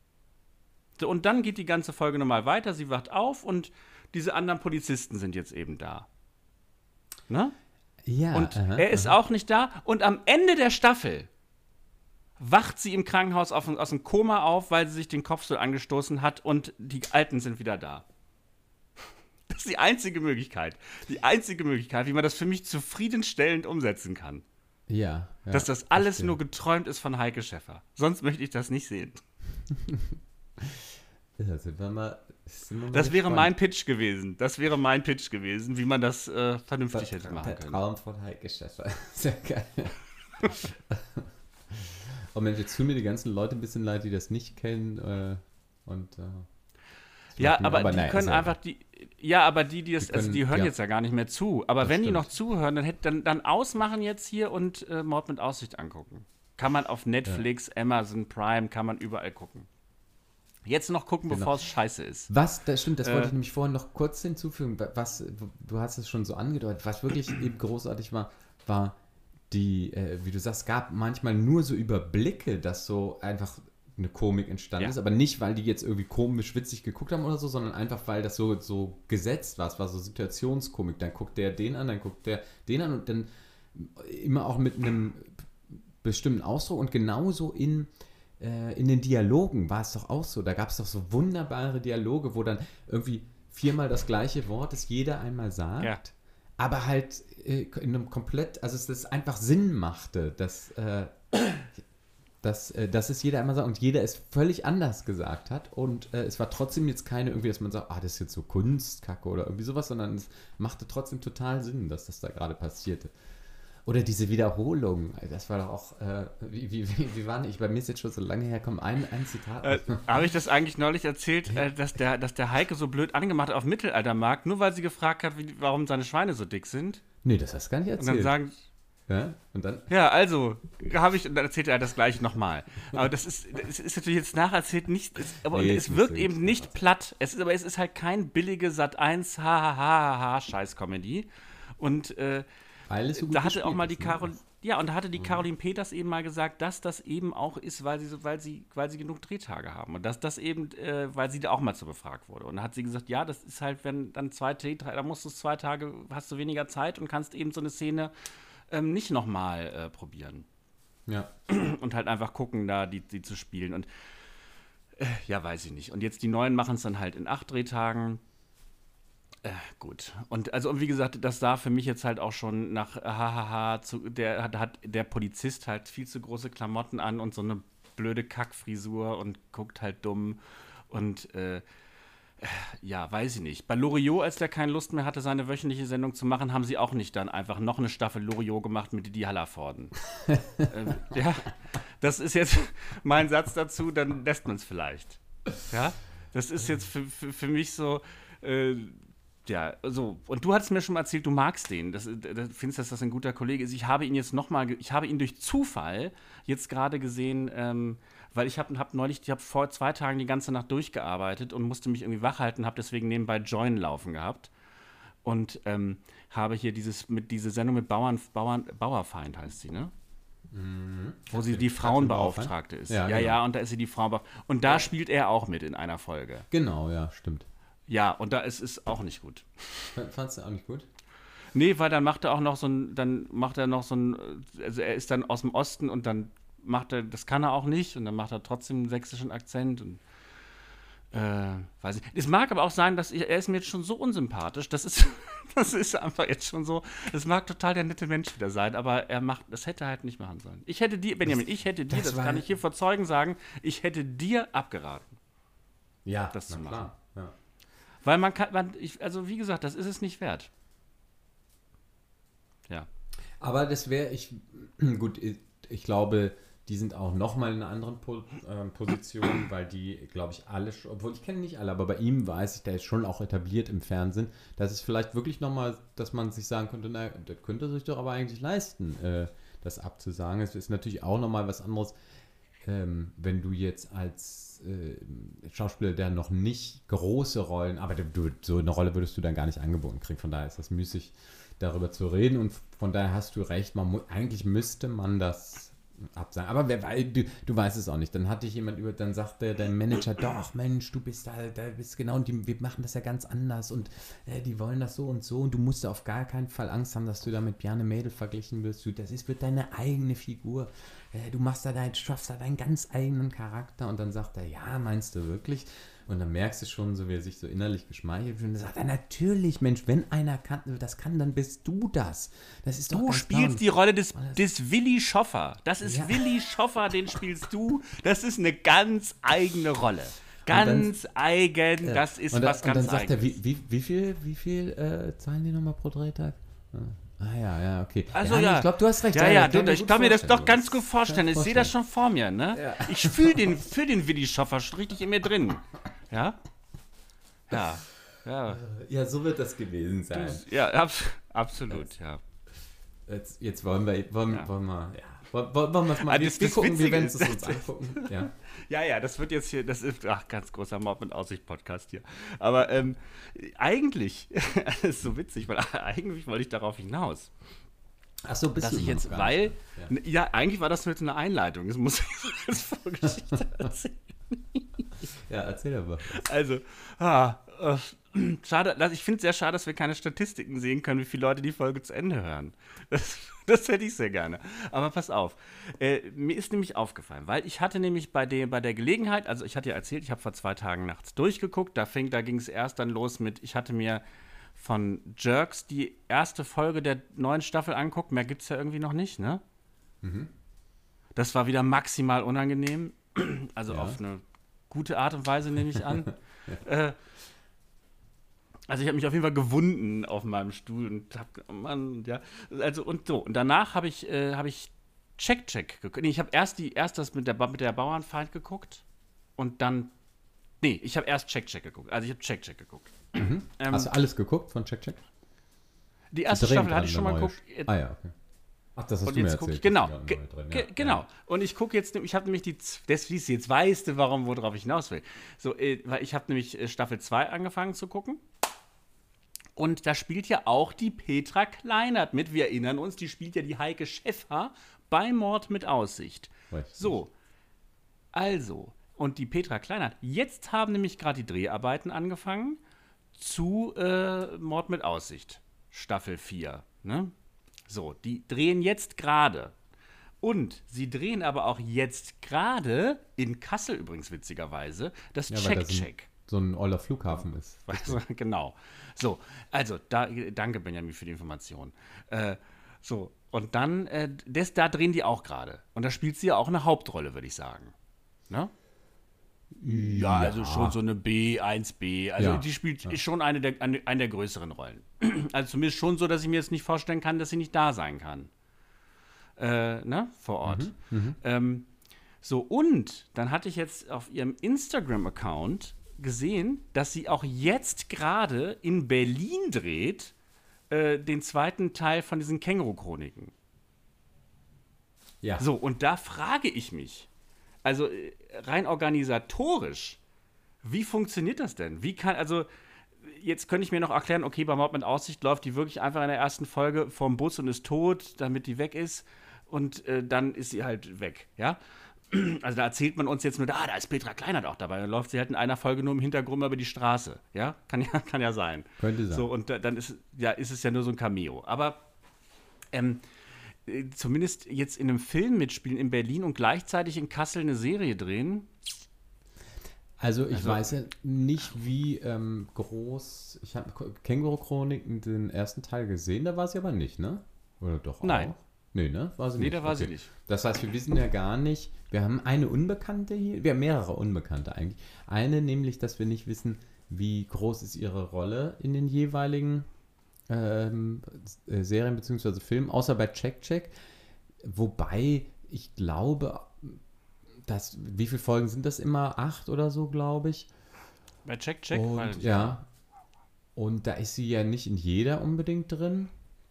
So, und dann geht die ganze Folge nochmal weiter, sie wacht auf und diese anderen Polizisten sind jetzt eben da. Ne? Ja, Und aha, er ist aha. auch nicht da. Und am Ende der Staffel wacht sie im Krankenhaus auf, aus dem Koma auf, weil sie sich den Kopf so angestoßen hat und die Alten sind wieder da. Das ist die einzige Möglichkeit. Die einzige Möglichkeit, wie man das für mich zufriedenstellend umsetzen kann. Ja, ja, Dass das alles verstehe. nur geträumt ist von Heike Schäffer. Sonst möchte ich das nicht sehen. Ja, sind wir mal, sind wir mal Das wäre gespannt. mein Pitch gewesen. Das wäre mein Pitch gewesen, wie man das äh, vernünftig hätte Der machen können. Traum von Heike Schäffer. Sehr geil. Oh Mensch, jetzt tun mir die ganzen Leute ein bisschen leid, die das nicht kennen. Äh, und, äh, das Ja, macht mir- aber, die nein, können also, einfach die. Ja, aber die, die das, Die also können- die hören ja. jetzt ja gar nicht mehr zu. Aber Das wenn die stimmt. noch zuhören, dann, hätt, dann, dann ausmachen jetzt hier und äh, Mord mit Aussicht angucken. Kann man auf Netflix, Amazon Prime, kann man überall gucken. Jetzt noch gucken, Genau. bevor es scheiße ist. Was, das stimmt, das Äh, wollte ich nämlich vorhin noch kurz hinzufügen. Was, du hast es schon so angedeutet, was wirklich eben großartig war, war die, äh, wie du sagst, gab manchmal nur so Überblicke, dass so einfach eine Komik entstanden Ja. ist, aber nicht, weil die jetzt irgendwie komisch witzig geguckt haben oder so, sondern einfach, weil das so, so gesetzt war. Es war so Situationskomik. Dann guckt der den an, dann guckt der den an und dann immer auch mit einem bestimmten Ausdruck und genauso in äh, in den Dialogen war es doch auch so. Da gab es doch so wunderbare Dialoge, wo dann irgendwie viermal das gleiche Wort ist, jeder einmal sagt, Ja. aber halt äh, in einem komplett, also es das einfach Sinn machte, dass, äh, dass, äh, dass es jeder einmal sagt und jeder es völlig anders gesagt hat und äh, es war trotzdem jetzt keine irgendwie, dass man sagt, ah, das ist jetzt so Kunstkacke oder irgendwie sowas, sondern es machte trotzdem total Sinn, dass das da gerade passierte. Oder diese Wiederholung, das war doch auch, äh, wie, wie, wie, wie war nicht, bei mir ist jetzt schon so lange her, komm, ein, ein Zitat. Äh, Habe ich das eigentlich neulich erzählt, äh, dass, der, dass der Heike so blöd angemacht hat auf dem Mittelaltermarkt, nur weil sie gefragt hat, wie, warum seine Schweine so dick sind? Nee, das hast du gar nicht Und erzählt. dann sagen, ja? Und dann, ja, also, habe ich, und dann erzählt er das gleiche nochmal. Aber das ist, das ist natürlich jetzt nacherzählt nicht, es, aber Nee, und ist es nicht wirkt so eben richtig nicht platt. Es ist, aber es ist halt kein billige Sat eins ha ha ha ha Scheiß-Comedy. Und äh, weil es so gut da hatte gespielt auch mal die ist, ne? Carol, Ja, und da hatte die Caroline Peters eben mal gesagt, dass das eben auch ist, weil sie, so- weil sie, weil sie genug Drehtage haben. Und dass das eben, äh, weil sie da auch mal zu befragt wurde. Und da hat sie gesagt, ja, das ist halt, wenn dann zwei Drehtage, da musst du es zwei Tage, hast du weniger Zeit und kannst eben so eine Szene ähm, nicht nochmal äh, probieren. Ja. Und halt einfach gucken, da die, die zu spielen. Und äh, ja, weiß ich nicht. Und jetzt die Neuen machen es dann halt in acht Drehtagen. Äh, gut. Und also und wie gesagt, das sah für mich jetzt halt auch schon nach hahaha, zu, der hat, hat der Polizist halt viel zu große Klamotten an und so eine blöde Kackfrisur und guckt halt dumm. Und äh, ja, weiß ich nicht. Bei Loriot, als der keine Lust mehr hatte, seine wöchentliche Sendung zu machen, haben sie auch nicht dann einfach noch eine Staffel Loriot gemacht mit Didi Hallervorden. ähm, ja, das ist jetzt mein Satz dazu, dann lässt man es vielleicht. Ja, das ist jetzt für, für, für mich so, äh, ja, so. Und du hattest mir schon mal erzählt, du magst den. Das, das, findest, dass das ein guter Kollege ist. Ich habe ihn jetzt noch mal, ge- ich habe ihn durch Zufall jetzt gerade gesehen, ähm, weil ich habe hab neulich, ich habe vor zwei Tagen die ganze Nacht durchgearbeitet und musste mich irgendwie wach halten, habe deswegen nebenbei Join laufen gehabt. Und ähm, habe hier dieses, mit, diese Sendung mit Bauern, Bauern, Bauerfeind heißt sie, ne? Wo sie die Frauenbeauftragte ist. Ja, Ja, genau. ja, und da ist sie die Frauenbeauftragte. Und da spielt er auch mit in einer Folge. Genau, ja, stimmt. Ja, und da ist es auch nicht gut. Fandst du auch nicht gut? Nee, weil dann macht er auch noch so ein, dann macht er noch so ein, also er ist dann aus dem Osten und dann macht er, das kann er auch nicht und dann macht er trotzdem einen sächsischen Akzent und äh, weiß ich. Es mag aber auch sein, dass ich, er ist mir jetzt schon so unsympathisch, das ist, das ist einfach jetzt schon so, es mag total der nette Mensch wieder sein, aber er macht, das hätte er halt nicht machen sollen. Ich hätte dir, Benjamin, ich hätte dir, das das war- kann ich hier vor Zeugen sagen, ich hätte dir abgeraten. Ja, Das zu na klar. Ja. Weil man kann, man, ich, also wie gesagt, das ist es nicht wert. Ja. Aber das wäre, ich, gut, ich, ich glaube, die sind auch nochmal in einer anderen po, äh, Position, weil die, glaube ich, alle, sch- obwohl ich kenne nicht alle, aber bei ihm weiß ich, der ist schon auch etabliert im Fernsehen, dass es vielleicht wirklich nochmal, dass man sich sagen könnte, na, das könnte sich doch aber eigentlich leisten, äh, das abzusagen. Es ist natürlich auch nochmal was anderes, ähm, wenn du jetzt als äh, Schauspieler, der noch nicht große Rollen, aber du, so eine Rolle würdest du dann gar nicht angeboten kriegen, von daher ist das müßig, darüber zu reden und von daher hast du recht, man mu- eigentlich müsste man das absagen, aber wer weiß, du, du weißt es auch nicht, dann hatte ich jemand über, dann sagte der Manager, doch Mensch, du bist da, da bist genau und die, wir machen das ja ganz anders und äh, die wollen das so und so und du musst auf gar keinen Fall Angst haben, dass du da mit Bjarne Mädel verglichen wirst, du, das ist, wird deine eigene Figur, äh, du machst da dein, schaffst da deinen ganz eigenen Charakter und dann sagt er, ja, meinst du wirklich? Und dann merkst du schon, so wie er sich so innerlich geschmeichelt fühlt. Und dann sagt er, natürlich, Mensch, wenn einer kann, das kann, dann bist du das. Das ist doch Du ganz spielst klar. die Rolle des, Alles- des Willi Schoffer. Das ist Ja. Willi Schoffer, den spielst du. Das ist eine ganz eigene Rolle. Ganz eigen, Ja. das ist und dann, was ganz Und dann sagt er, eigenes. wie, wie, wie viel, wie viel äh, zahlen die nochmal pro Drehtag? Ja. Ah ja, ja, okay. Also ja, ja. Ich glaube, du hast recht. Ja, ja, das du, kann ich gut kann mir das vorstellen. doch ganz gut vorstellen. Kann Ich sehe das schon vor mir, ne? Ja. Ich fühle den, fühl den Willi Schoffer schon richtig in mir drin. Ja? Ja. Ja, Ja, so wird das gewesen sein. ja abs absolut, ja. Jetzt, jetzt wollen wir, wollen, Ja. wollen wir, ja. Wollen, wollen wir es mal, Ah, wir, das- wir das gucken, wir Witzige werden es ist- uns angucken. Ja. Ja, ja, das wird jetzt hier, das ist, ach, ganz großer Mob- und Aussicht-Podcast hier. Aber ähm, eigentlich, das ist so witzig, weil eigentlich wollte ich darauf hinaus, Ach so, bist dass du ich immer jetzt, noch gar weil, nicht. ja. eigentlich war das jetzt eine Einleitung, das muss ich als Vorgeschichte erzählen. Ja, erzähl aber. Also, ah, äh, schade, das- ich finde es sehr schade, dass wir keine Statistiken sehen können, wie viele Leute die Folge zu Ende hören. Das, das hätte ich sehr gerne. Aber pass auf, äh, mir ist nämlich aufgefallen, weil ich hatte nämlich bei der, bei der Gelegenheit, also ich hatte ja erzählt, ich habe vor zwei Tagen nachts durchgeguckt, da, fing, da ging es erst dann los mit, ich hatte mir von Jerks die erste Folge der neuen Staffel anguckt, mehr gibt es ja irgendwie noch nicht, ne? Das war wieder maximal unangenehm, also Ja. auf eine gute Art und Weise nehme ich an. äh, also ich habe mich auf jeden Fall gewunden auf meinem Stuhl und hab, oh Mann, ja, also und so. Und danach habe ich, äh, habe ich Check Check geguckt. Nee, ich habe erst die, erst das mit der, Ba- mit der Bauernfeind geguckt und dann, nee, ich habe erst Check Check geguckt. Also ich habe Check Check geguckt. Ähm, Hast du alles geguckt von Check Check? die erste Drehen Staffel hatte ich schon gerade mal eine geguckt. neue- Ah ja, okay. Ach, das hast Und du mir jetzt gucke erzählt. ich, genau, dass die ge, gerade neu drin, ge, ja. genau. Ja. Und ich gucke jetzt, ich habe nämlich die, z- das ist jetzt weißt du, warum, worauf ich hinaus will. So, äh, weil ich habe nämlich äh, Staffel zwei angefangen zu gucken Und da spielt ja auch die Petra Kleinert mit. Wir erinnern uns, die spielt ja die Heike Schäffer bei Mord mit Aussicht. Richtig. So, also, und die Petra Kleinert, jetzt haben nämlich gerade die Dreharbeiten angefangen zu äh, Mord mit Aussicht, Staffel vier. Ne? So, die drehen jetzt gerade. Und sie drehen aber auch jetzt gerade, in Kassel übrigens witzigerweise, das Ja, weil das Check-Check. ein, so ein oller Flughafen ist. Weißt du, genau. So, also, da, danke Benjamin für die Information. Äh, so, und dann, äh, das, da drehen die auch gerade. Und da spielt sie ja auch eine Hauptrolle, würde ich sagen. Ne? Ja, also schon so eine B, eins B. Also Ja. die spielt Ja. ist schon eine der, eine, eine der größeren Rollen. Also zumindest schon so, dass ich mir jetzt nicht vorstellen kann, dass sie nicht da sein kann. Äh, ne? Vor Ort. Mhm. Ähm, so, und dann hatte ich jetzt auf ihrem Instagram-Account gesehen, dass sie auch jetzt gerade in Berlin dreht, äh, den zweiten Teil von diesen Känguru-Chroniken. Ja. So, und da frage ich mich, also äh, rein organisatorisch, wie funktioniert das denn? Wie kann, also, jetzt könnte ich mir noch erklären, okay, bei Mord mit Aussicht läuft die wirklich einfach in der ersten Folge vom Bus und ist tot, damit die weg ist. Und äh, dann ist sie halt weg, ja? Also da erzählt man uns jetzt nur, ah, da ist Petra Kleinert auch dabei. Dann läuft sie halt in einer Folge nur im Hintergrund über die Straße, ja? Kann ja, kann ja sein. Könnte sein. So, und da, dann ist, ja, ist es ja nur so ein Cameo. Aber ähm, äh, zumindest jetzt in einem Film mitspielen in Berlin und gleichzeitig in Kassel eine Serie drehen. Also ich Also- weiß ja nicht, wie ähm, groß. Ich habe Känguru-Chroniken den ersten Teil gesehen, da war sie aber nicht, ne? Oder doch auch? Nein. Nee, ne? War sie Nee, nicht. da war sie nicht. Das heißt, wir wissen ja gar nicht. Wir haben eine Unbekannte hier. Wir haben mehrere Unbekannte eigentlich. Eine nämlich, dass wir nicht wissen, wie groß ist ihre Rolle in den jeweiligen ähm, äh, Serien bzw. Filmen, außer bei Check Check. Wobei ich glaube, dass, wie viele Folgen sind das immer? Acht oder so, glaube ich. Bei Check Check? weiß ich Und, nicht. ja. Und da ist sie ja nicht in jeder unbedingt drin.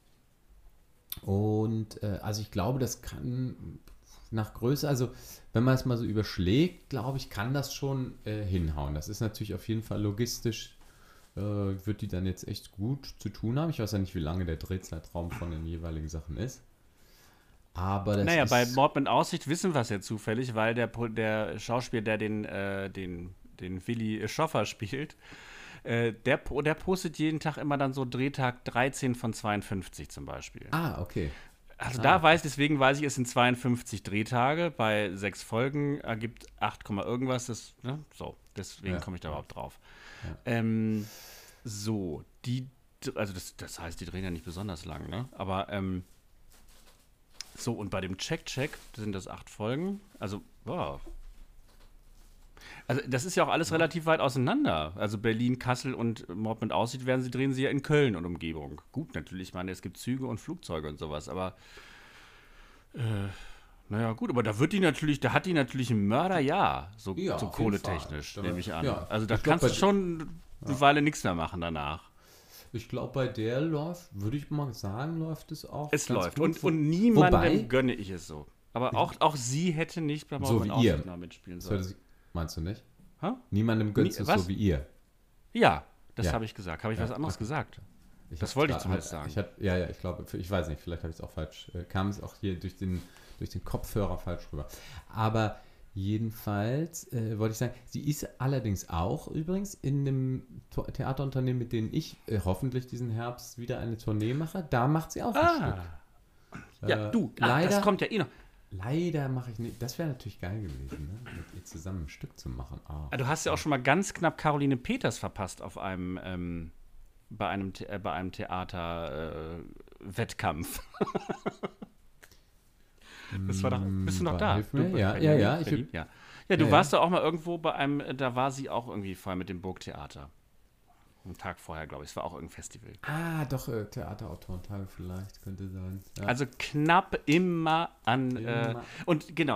Und äh, also ich glaube, das kann nach Größe, also wenn man es mal so überschlägt, glaube ich, kann das schon äh, hinhauen. Das ist natürlich auf jeden Fall logistisch, äh, wird die dann jetzt echt gut zu tun haben. Ich weiß ja nicht, wie lange der Drehzeitraum von den jeweiligen Sachen ist. Aber das Naja, ist, bei Mord mit Aussicht wissen wir es ja zufällig, weil der, Po- der Schauspieler, der den, äh, den, den Willi Schoffer spielt, äh, der, po- der postet jeden Tag immer dann so Drehtag dreizehn von zweiundfünfzig zum Beispiel. Ah, okay. Also ah. da weiß, deswegen weiß ich, es sind zweiundfünfzig Drehtage, bei sechs Folgen ergibt acht, irgendwas, das, ne? So, deswegen Ja. komme ich da überhaupt drauf. Ja. Ähm, so, die, also das, das heißt, die drehen ja nicht besonders lang, ne? Aber, ähm, so, und bei dem Check-Check sind das acht Folgen. Also, wow. Also, das ist ja auch alles relativ weit auseinander. Also, Berlin, Kassel und Mord mit Aussicht werden sie, drehen sie ja in Köln und Umgebung. Gut, natürlich, ich meine, es gibt Züge und Flugzeuge und sowas, aber, äh, naja, gut, aber da wird die natürlich, da hat die natürlich ein Mörderjahr, so, Ja, so auf jeden kohletechnisch, Fall. nehme ich an. Ja, Also, da ich glaub, kannst du bei- schon eine Weile nichts mehr machen danach. Ich glaube, bei der läuft, würde ich mal sagen, läuft es auch. Es ganz läuft. gut. Und, und niemandem Wobei- gönne ich es so. Aber auch, auch sie hätte nicht bei So Mord wie mit ihr. Aussicht noch mitspielen Das hört sollen. sich- Meinst du nicht? Hä? Niemandem gönnst Nie- du es was? so wie ihr. Ja, das Ja. habe ich gesagt. Habe ich Ja, was anderes okay. gesagt? Ich Das hab wollte ich grad- zumindest halt- sagen. Ich hab, ja, ja, ich glaube, ich weiß nicht, vielleicht habe ich es auch falsch, äh, kam es auch hier durch den, durch den Kopfhörer falsch rüber. Aber jedenfalls äh, wollte ich sagen, sie ist allerdings auch übrigens in einem To- Theaterunternehmen, mit dem ich äh, hoffentlich diesen Herbst wieder eine Tournee mache. Da macht sie auch ein Stück. Ja, Äh, du, ah, leider, das kommt ja eh noch. leider mache ich nicht. Das wäre natürlich geil gewesen, ne? Mit ihr zusammen ein Stück zu machen. Ah. Ah, Du hast ja auch schon mal ganz knapp Caroline Peters verpasst auf einem, ähm, bei einem, The äh, bei einem Theater-Wettkampf. das war doch, bist du noch Hm, da? hilf mir. Du, Ja, Berlin, ja, ja, ich- Berlin, ja. Ja, du Ja, warst da auch mal irgendwo bei einem, äh, da war sie auch irgendwie vorher mit dem Burgtheater. Einen Tag vorher, glaube ich. Es war auch irgendein Festival. Ah, doch, äh, Theaterautorentage vielleicht, könnte sein. Ja. Also knapp immer an. Äh, Immer. und genau,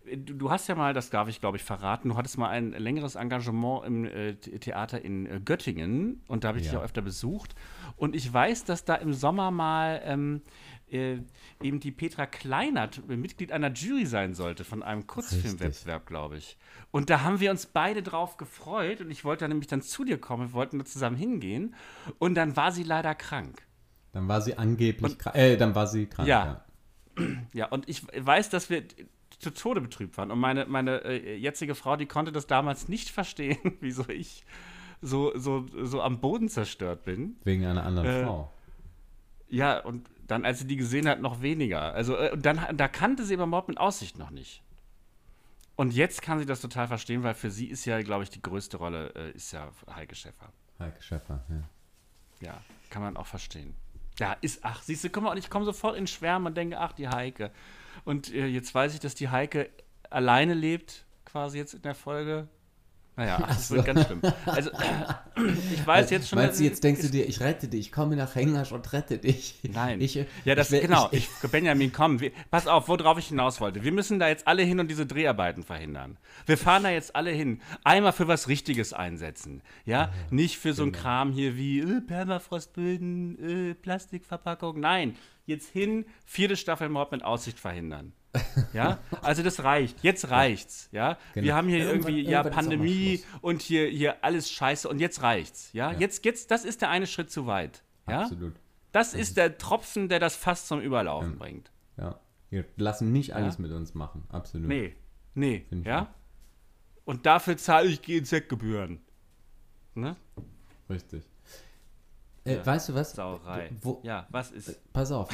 du, du hast ja mal, das darf ich glaube ich verraten, du hattest mal ein längeres Engagement im äh, Theater in äh, Göttingen und da habe ich dich Ja. auch öfter besucht. Und ich weiß, dass da im Sommer mal ähm, äh, eben die Petra Kleinert Mitglied einer Jury sein sollte von einem Kurzfilmwettbewerb, glaube ich. Und da haben wir uns beide drauf gefreut und ich wollte dann nämlich dann zu dir kommen, wir wollten da zusammen hingehen und dann war sie leider krank. Dann war sie angeblich Und- krank. Äh, dann war sie krank, Ja. ja. Ja, und ich weiß, dass wir zu Tode betrübt waren. Und meine, meine äh, jetzige Frau, die konnte das damals nicht verstehen, wieso ich so, so, so am Boden zerstört bin. Wegen einer anderen Äh, Frau. Ja, und dann, als sie die gesehen hat, noch weniger. Also, äh, und dann, da kannte sie aber Mord mit Aussicht noch nicht. Und jetzt kann sie das total verstehen, weil für sie ist ja, glaube ich, die größte Rolle äh, ist ja Heike Schäffer. Heike Schäffer, ja. Ja, kann man auch verstehen. Ja, ist, ach, siehst du, guck mal, und ich komme sofort in Schwärmen und denke, ach, die Heike. Und äh, jetzt weiß ich, dass die Heike alleine lebt, quasi jetzt in der Folge. Naja, ach, das wird ganz schlimm. Also, ich weiß jetzt schon. Meinst du, jetzt denkst du ist- dir, ich rette dich, ich komme nach Hengasch und rette dich. Nein. Ich, äh, Ja, das ich, will- genau. Ich, Ich, Benjamin, komm, wir, pass auf, worauf ich hinaus wollte. Wir müssen da jetzt alle hin und diese Dreharbeiten verhindern. Wir fahren da jetzt alle hin. Einmal für was Richtiges einsetzen. Ja, nicht für so ein Kram hier wie äh, Permafrostböden, äh, Plastikverpackung. Nein, jetzt hin, vierte Staffel Mord mit Aussicht verhindern. Ja, also das reicht. Jetzt reicht's. Ja, Genau. wir haben hier Irgendwann- irgendwie ja irgendwann ist auch mal Pandemie Schluss. und hier, hier alles Scheiße und jetzt reicht's. Ja, Ja. jetzt, jetzt, das ist der eine Schritt zu weit. Ja, Absolut. das ist der Tropfen, der das Fass zum Überlaufen Ja. bringt. Ja. Wir lassen nicht alles Ja? mit uns machen. Absolut. Nee, nee, Find ich ja. Und dafür zahle ich G Z-Gebühren. Ne? Richtig. Äh, Ja. Weißt du was? Sauerei. Wo, Ja, was ist? Pass auf.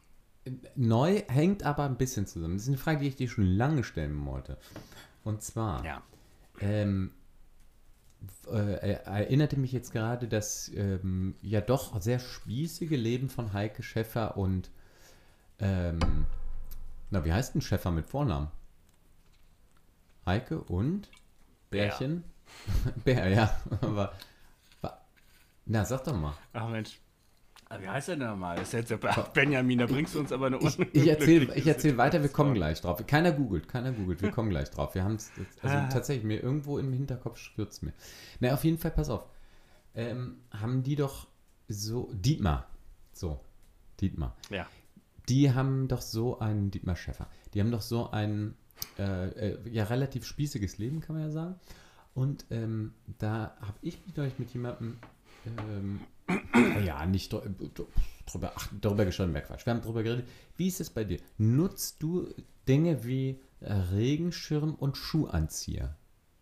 Neu hängt aber ein bisschen zusammen. Das ist eine Frage, die ich dir schon lange stellen wollte. Und zwar, Ja. ähm, äh, erinnerte mich jetzt gerade das ähm, ja doch sehr spießige Leben von Heike Schäffer und ähm, na, wie heißt denn Schäffer mit Vornamen? Heike und Bärchen? Bär, ja. Aber wa- na, sag doch mal. Ach Mensch. Aber wie heißt er denn nochmal? Das ist jetzt der Benjamin, da bringst du uns aber eine Ich, ich erzähle unglückliche ich erzähl weiter, wir kommen Situation. gleich drauf. Keiner googelt, keiner googelt, wir kommen gleich drauf. Wir haben es, also tatsächlich, mir irgendwo im Hinterkopf stürzt mir. Na, auf jeden Fall, pass auf. Ähm, haben die doch so, Dietmar, so, Dietmar, Ja. die haben doch so einen, Dietmar Schäffer, die haben doch so ein, äh, äh, ja, relativ spießiges Leben, kann man ja sagen. Und ähm, da habe ich mich neulich mit jemandem, ähm, ja, nicht dr- drüber, ach, darüber geschrieben, mehr Quatsch. Wir haben drüber geredet. Wie ist es bei dir? Nutzt du Dinge wie äh, Regenschirm und Schuhanzieher?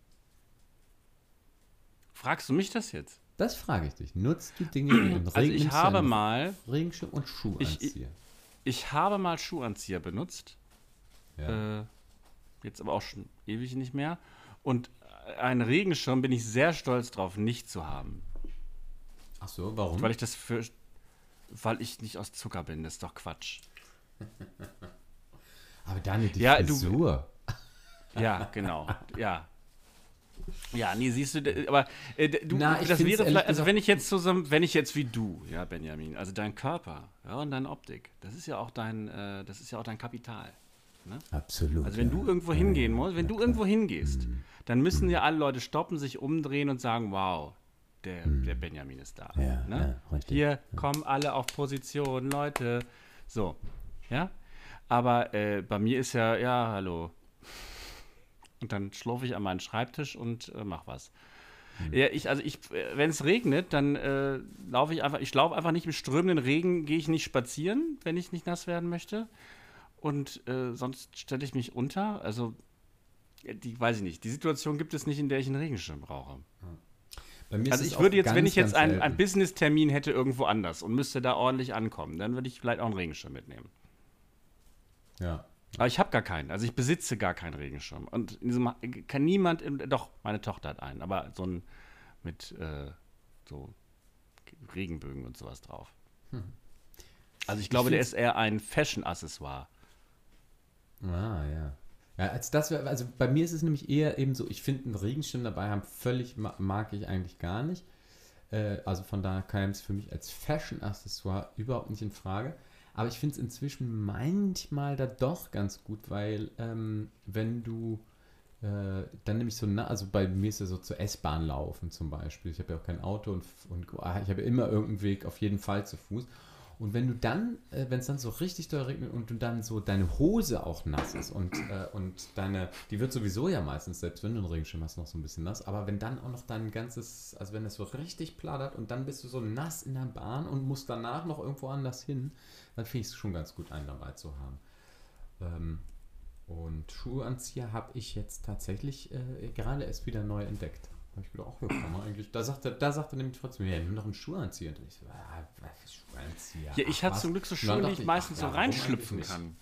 Fragst du mich das jetzt? Das frage ich dich. Nutzt du Dinge wie einen Also ich nimmst du habe einen mal, Regenschirm und Schuhanzieher? ich habe mal Schuhanzieher benutzt. ja. Äh, jetzt aber auch schon ewig nicht mehr. Und einen Regenschirm bin ich sehr stolz drauf, nicht zu haben. Ach so, warum? Weil ich das für. Weil ich nicht aus Zucker bin, das ist doch Quatsch. Aber Daniel, die Ja, du- Frisur. Ja, genau. Ja. Ja, nee, siehst du, d- aber äh, d- du, Na, ich das find's wäre ehrlich vielleicht, also gesagt- wenn ich jetzt so, so, wenn ich jetzt wie du, ja, Benjamin, also dein Körper, ja, und deine Optik, das ist ja auch dein, äh, das ist ja auch dein Kapital. Absolut. Also wenn ja. du irgendwo Ja, hingehen ja, musst, wenn ja, du klar. irgendwo hingehst, dann müssen ja alle Leute stoppen, sich umdrehen und sagen, wow, der, der Benjamin ist da. Ja, ne? ja, richtig. Hier kommen alle auf Position, Leute. So, ja. Aber äh, bei mir ist ja, ja, hallo. Und dann schlurfe ich an meinen Schreibtisch und äh, mach was. Ja, ich, also ich, wenn es regnet, dann äh, laufe ich einfach, ich laufe einfach nicht im strömenden Regen, gehe ich nicht spazieren, wenn ich nicht nass werden möchte. Und äh, sonst stelle ich mich unter. Also, ja, die weiß ich nicht. Die Situation gibt es nicht, in der ich einen Regenschirm brauche. Bei mir ist Also es ich auch würde jetzt, wenn ganz, ich jetzt ganz einen, selten. einen Business-Termin hätte irgendwo anders und müsste da ordentlich ankommen, dann würde ich vielleicht auch einen Regenschirm mitnehmen. Ja. Aber ich habe gar keinen. Also ich besitze gar keinen Regenschirm. Und in diesem, kann niemand, im, doch, meine Tochter hat einen, aber so ein mit äh, so Regenbögen und sowas drauf. Also ich glaube, der find's- ist eher ein Fashion-Accessoire. Ah, ja. Ja, als das wär, also bei mir ist es nämlich eher eben so, ich finde einen Regenschirm dabei haben völlig ma- mag ich eigentlich gar nicht. Äh, also von daher kam es für mich als Fashion-Accessoire überhaupt nicht in Frage. Aber ich finde es inzwischen manchmal da doch ganz gut, weil ähm, wenn du äh, dann nämlich so, na, also bei mir ist es so zur S-Bahn laufen zum Beispiel. Ich habe ja auch kein Auto und, und ich habe ja immer irgendeinen Weg, auf jeden Fall zu Fuß. Und wenn du dann, äh, wenn es dann so richtig doll regnet und du dann so deine Hose auch nass ist und, äh, und deine, die wird sowieso ja meistens, selbst wenn du einen Regenschirm hast, noch so ein bisschen nass, aber wenn dann auch noch dein ganzes, also wenn es so richtig plattert und dann bist du so nass in der Bahn und musst danach noch irgendwo anders hin, dann finde ich es schon ganz gut, einen dabei zu haben. Ähm, und Schuhanzieher habe ich jetzt tatsächlich äh, gerade erst wieder neu entdeckt. Da habe ich gedacht, ach, ja, kann man eigentlich. Da sagte, da sagte nämlich trotzdem, ja, nimm doch einen Schuhanzieher. Und ich so, ah, was ist Schuhanzieher? Ja, ich hatte zum Glück so Schuhe, die ich meistens so reinschlüpfen kann.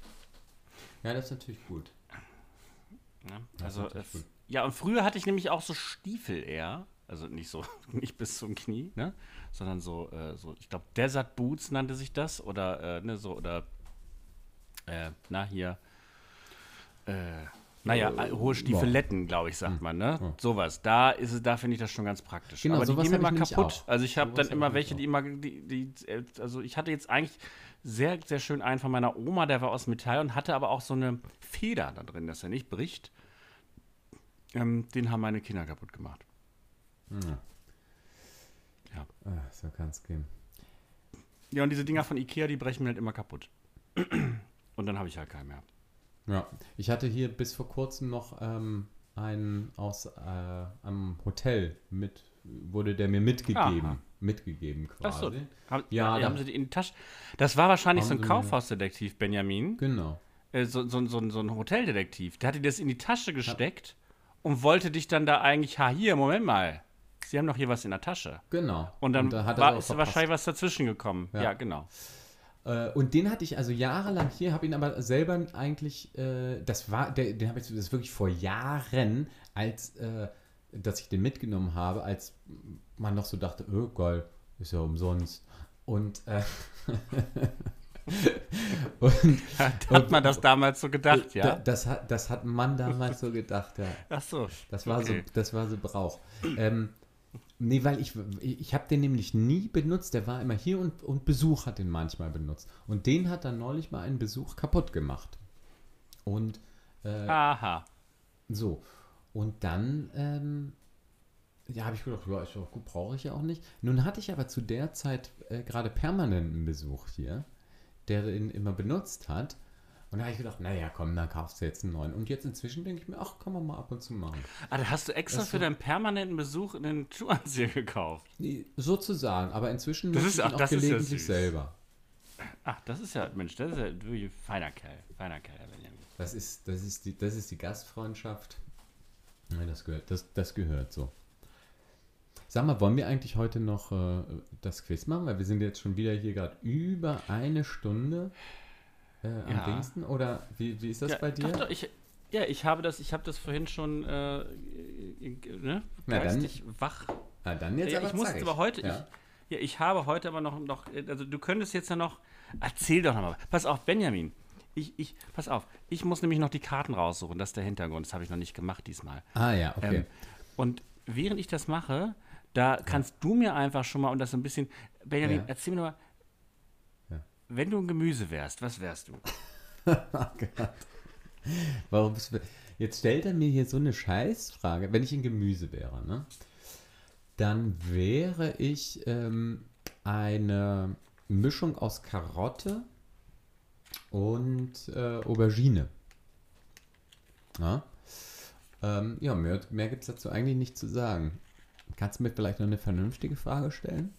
Ja, das ist natürlich gut. Ja, also, äh, ja, und früher hatte ich nämlich auch so Stiefel eher. Also nicht so, nicht bis zum Knie, ne? Sondern so, äh, so ich glaube, Desert Boots nannte sich das. Oder, äh, ne, so, oder, äh, na, hier, äh, Naja, äh, hohe Stiefeletten, glaube ich, sagt hm. man, ne? Hm. Sowas. Da ist es, da finde ich das schon ganz praktisch. Genau, aber die gehen mir immer kaputt. Auch. Also ich habe dann immer welche, die immer, die, die, also ich hatte jetzt eigentlich sehr, sehr schön einen von meiner Oma, der war aus Metall und hatte aber auch so eine Feder da drin, dass er nicht bricht. Ähm, den haben meine Kinder kaputt gemacht. Hm. Ja. Ach, so kann es gehen. Ja, und diese Dinger von Ikea, die brechen mir halt immer kaputt. Und dann habe ich halt keinen mehr. Ja, ich hatte hier bis vor kurzem noch ähm, einen aus äh, einem Hotel mit, wurde der mir mitgegeben. Aha. Mitgegeben quasi. Ach so. Haben, ja, ja, haben sie die in die Tasche. Das war wahrscheinlich so ein Kaufhausdetektiv, Benjamin. Genau. Äh, so, so, so, so ein Hoteldetektiv. Der hat dir das in die Tasche gesteckt ja. und wollte dich dann da eigentlich, ha, hier, Moment mal. Sie haben doch hier was in der Tasche. Genau. Und dann und da war, ist wahrscheinlich was dazwischen gekommen. Ja, ja genau. Und den hatte ich also jahrelang hier, habe ihn aber selber eigentlich, äh, das war, der, den habe ich das wirklich vor Jahren, als, äh, dass ich den mitgenommen habe, als man noch so dachte, oh geil, ist ja umsonst. Und, äh, und hat, hat man das damals so gedacht, ja? Das hat, das hat man damals so gedacht, ja. Ach so. Das war okay. so, das war so Brauch. Ähm, Nee, weil ich, ich habe den nämlich nie benutzt. Der war immer hier und, und Besuch hat den manchmal benutzt. Und den hat dann neulich mal einen Besuch kaputt gemacht. Und äh, Aha. So. Und dann ähm, ja, habe ich gedacht, ja, ist doch gut, brauche ich ja auch nicht. Nun hatte ich aber zu der Zeit äh, gerade permanenten Besuch hier, der den immer benutzt hat. Und da habe ich gedacht, naja, komm, dann kaufst du jetzt einen neuen. Und jetzt inzwischen denke ich mir, ach, kann man mal ab und zu machen. Ah, da hast du extra das für so deinen permanenten Besuch einen Schuhanzieher gekauft? Sozusagen, aber inzwischen das ist, ach, auch das gelegentlich ist ja selber. Ach, das ist ja, Mensch, das ist ja wirklich feiner Kerl, feiner Kerl, Benjamin. Das ist, das ist, die, das ist die Gastfreundschaft. Ja, das gehört, das, das gehört so. Sag mal, wollen wir eigentlich heute noch äh, das Quiz machen? Weil wir sind jetzt schon wieder hier gerade über eine Stunde. Äh, am ja. Dingsten? Oder wie, wie ist das ja, bei dir? Doch, doch, ich, ja, ich habe das, ich habe das vorhin schon äh, ne, geistig na dann, wach. Na dann jetzt ja, aber ich muss aber heute, ja. ich, ja, ich habe heute aber noch, noch, also du könntest jetzt ja noch, erzähl doch nochmal. Pass auf, Benjamin, ich, ich, pass auf, ich muss nämlich noch die Karten raussuchen, das ist der Hintergrund, das habe ich noch nicht gemacht diesmal. Ah ja, okay. Ähm, und während ich das mache, da ja. kannst du mir einfach schon mal, und das so ein bisschen, Benjamin, ja. erzähl mir nochmal, wenn du ein Gemüse wärst, was wärst du? Oh Gott. Warum bist du... Jetzt stellt er mir hier so eine Scheißfrage. Wenn ich ein Gemüse wäre, ne? Dann wäre ich ähm, eine Mischung aus Karotte und äh, Aubergine. Ja, ähm, ja mehr, mehr gibt es dazu eigentlich nicht zu sagen. Kannst du mir vielleicht noch eine vernünftige Frage stellen?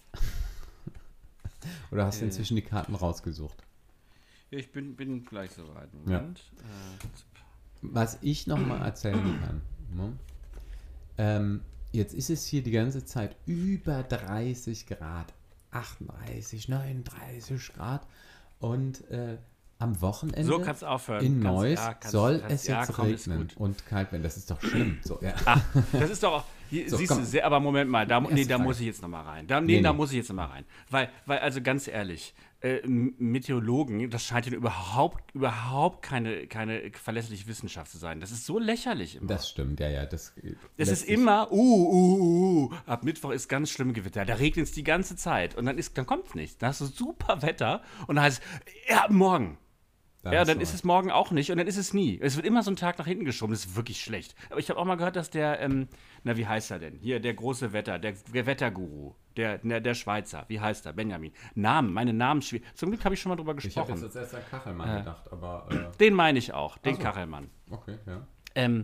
Oder hast du inzwischen die Karten rausgesucht? Ich bin, bin gleich soweit. Moment. Ja. Äh, Was ich noch mal erzählen kann. Ne? Ähm, jetzt ist es hier die ganze Zeit über dreißig Grad. achtunddreißig, neununddreißig Grad. Und äh, am Wochenende so kannst aufhören. in Neuss ja, kannst, soll kannst, es ja, jetzt komm, regnen und kalt werden. Das ist doch schlimm. So, ja. Ach, das ist doch, Hier, So, siehst komm. du, sehr, aber Moment mal, da, Erste nee, da Frage. muss ich jetzt nochmal rein. Da, nee, Nee, da nee. muss ich jetzt nochmal rein. Weil, weil, also ganz ehrlich, äh, M- Meteorologen, das scheint ja überhaupt, überhaupt keine, keine verlässliche Wissenschaft zu sein. Das ist so lächerlich immer. Das stimmt, ja, ja. Das, Es lässt ist sich- immer, uh, uh, uh, uh, ab Mittwoch ist ganz schlimm Gewitter. Da regnet es die ganze Zeit. Und dann, ist, dann kommt es nicht. Dann hast du super Wetter und dann heißt es, ja, morgen. da Ja, hast dann du ist recht. es morgen auch nicht und dann ist es nie. Es wird immer so ein Tag nach hinten geschoben. Das ist wirklich schlecht. Aber ich habe auch mal gehört, dass der, ähm, na, wie heißt er denn? Hier, der große Wetter, der, der Wetterguru, der, der, der Schweizer. Wie heißt er? Benjamin. Namen, meine Namen. schwi- Zum Glück habe ich schon mal drüber Ich habe gesprochen. jetzt als erster Kachelmann gedacht, aber äh, Den meine ich auch, den Ach so. Kachelmann. okay, ja. Ähm,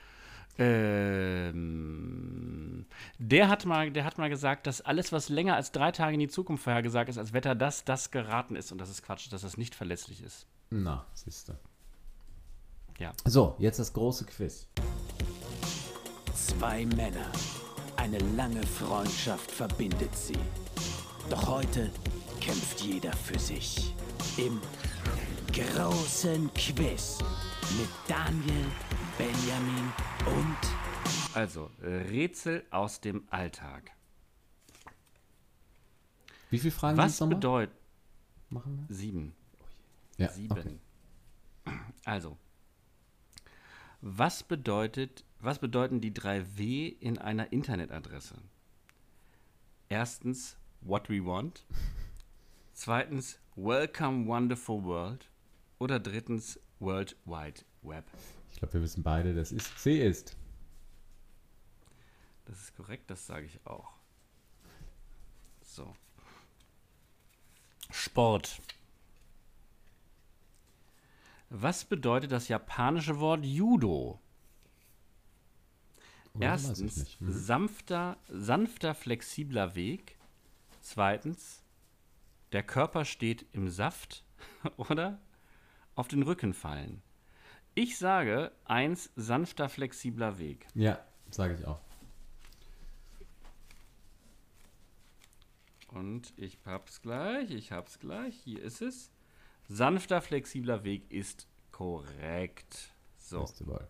ähm, der hat mal, der hat mal gesagt, dass alles, was länger als drei Tage in die Zukunft vorhergesagt ist als Wetter, dass das geraten ist und das ist Quatsch, dass das nicht verlässlich ist. Na, siehst du. Ja. So, jetzt das große Quiz. Zwei Männer. Eine lange Freundschaft verbindet sie. Doch heute kämpft jeder für sich. Im großen Quiz mit Daniel, Benjamin und Also, Rätsel aus dem Alltag. Wie viele Fragen Was gibt's nochmal? bedeutet. Machen Sieben. wir? Ja, Sieben. okay. Also, was bedeutet, was bedeuten die drei W in einer Internetadresse? Erstens, what we want. Zweitens, welcome wonderful world. Oder drittens, World Wide Web. Ich glaube, wir wissen beide, das ist C ist. Das ist korrekt, das sage ich auch. So. Sport. Was bedeutet das japanische Wort Judo? Oder weiß ich Erstens, nicht. Mhm. sanfter, sanfter, flexibler Weg. Zweitens, der Körper steht im Saft. Oder auf den Rücken fallen. Ich sage, eins, sanfter, flexibler Weg. Ja, sage ich auch. Und ich hab's gleich, ich hab's gleich. Hier ist es. Sanfter, flexibler Weg ist korrekt. So, Beste Ball.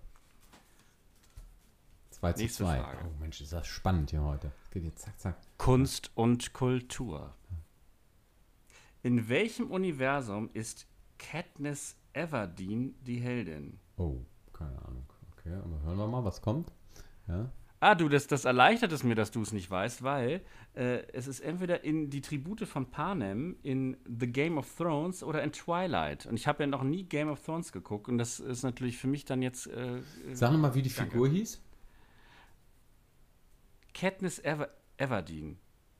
zwei zu Nächste zwei. Frage. Oh Mensch, ist das spannend hier heute. Geht jetzt zack, zack. Kunst und Kultur. In welchem Universum ist Katniss Everdeen die Heldin? Oh, keine Ahnung. Okay, aber hören wir mal, was kommt. Ja. Ah, du, das, das erleichtert es mir, dass du es nicht weißt, weil äh, es ist entweder in die Tribute von Panem, in The Game of Thrones oder in Twilight. Und ich habe ja noch nie Game of Thrones geguckt und das ist natürlich für mich dann jetzt äh, Sag nochmal, wie die Danke. Figur hieß. Katniss Ever Everdeen.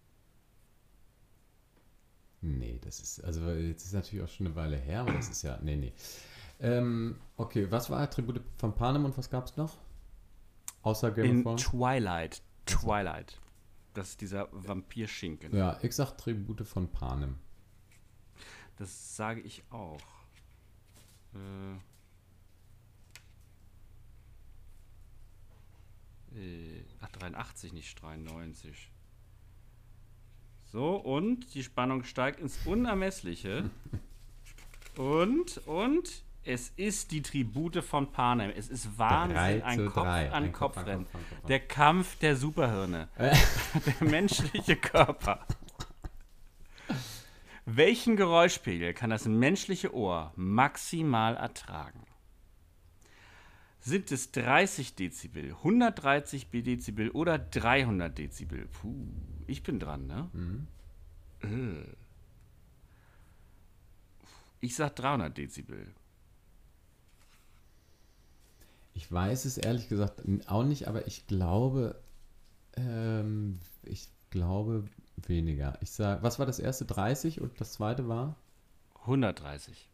Nee, das ist, also jetzt ist natürlich auch schon eine Weile her, aber das ist ja, nee, nee. Ähm, okay, was war Attribute von Panem und was gab es noch? Außer Game In of Thrones? Twilight. Twilight. Das ist dieser Vampirschinken. Ja, ich sag Tribute von Panem. Das sage ich auch. Äh, äh, ach, dreiundachtzig, nicht dreiundneunzig. So, und die Spannung steigt ins Unermessliche. und, und, es ist die Tribute von Panem. Es ist drei Wahnsinn, ein zu Kopf drei. an Ein Kopf an Kopfrennen. Kopf an Kopf an. Der Kampf der Superhirne. Der menschliche Körper. Welchen Geräuschpegel kann das menschliche Ohr maximal ertragen? Sind es dreißig Dezibel, hundertdreißig Dezibel oder dreihundert Dezibel? Puh, ich bin dran, ne? Mhm. Äh. Ich sag dreihundert Dezibel. Ich weiß es ehrlich gesagt auch nicht, aber ich glaube, ähm, ich glaube weniger. Ich sag, was war das erste? dreißig und das zweite war? hundertdreißig.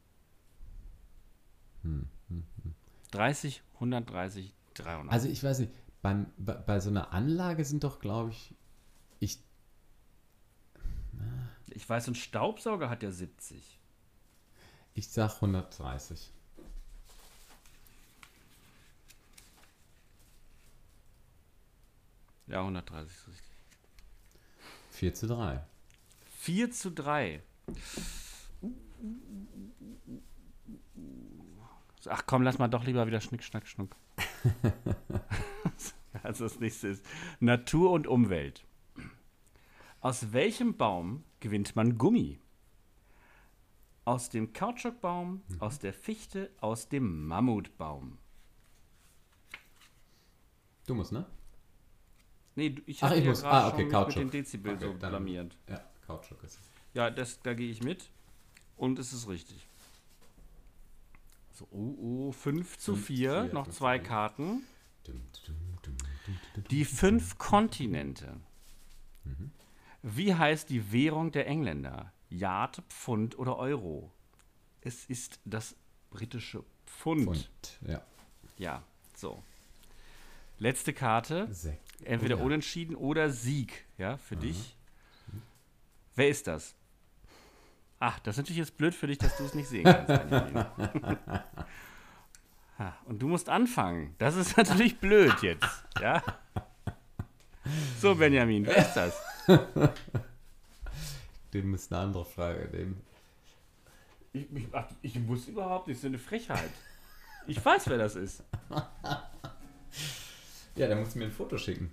Hm, hm. dreißig, hundertdreißig, dreihundert. Also ich weiß nicht, beim, bei, bei so einer Anlage sind doch, glaube ich, ich, Ich weiß, ein Staubsauger hat ja siebzig. ich sag hundertdreißig. Ja, hundertdreißig ist richtig. vier zu drei. vier zu drei. Ach komm, lass mal doch lieber wieder Schnick, Schnack, Schnuck. Also das nächste ist Natur und Umwelt. Aus welchem Baum gewinnt man Gummi? Aus dem Kautschukbaum, mhm. aus der Fichte, aus dem Mammutbaum. Du musst, ne? Nee, ich Ach, habe ich ja muss. gerade Ah, okay, schon Kautschuk. mit den Dezibel Okay, so dann- blamiert. Ja, Kautschuk ist es. Ja, das, da gehe ich mit. Und es ist richtig. So, oh, oh, fünf zu Fünf zu vier, vier, noch fünf zu zwei vier. Karten. Dum, dum, dum, dum, dum, Die dum. fünf Kontinente. Mhm. Wie heißt die Währung der Engländer? Yard, Pfund oder Euro? Es ist das britische Pfund. Pfund, ja. Ja, so. Letzte Karte. Sek- Entweder oh, ja. Unentschieden oder Sieg, ja, für Mhm. dich. Wer ist das? Ach, das ist natürlich jetzt blöd für dich, dass du es nicht sehen kannst. Benjamin. Ha, und du musst anfangen. Das ist natürlich blöd jetzt, ja? So, Benjamin, wer ist das? Dem ist eine andere Frage. Dem. Ich, ich, ach, ich wusste überhaupt nicht, das ist eine Frechheit. Ich weiß, wer das ist. Ja, der muss mir ein Foto schicken.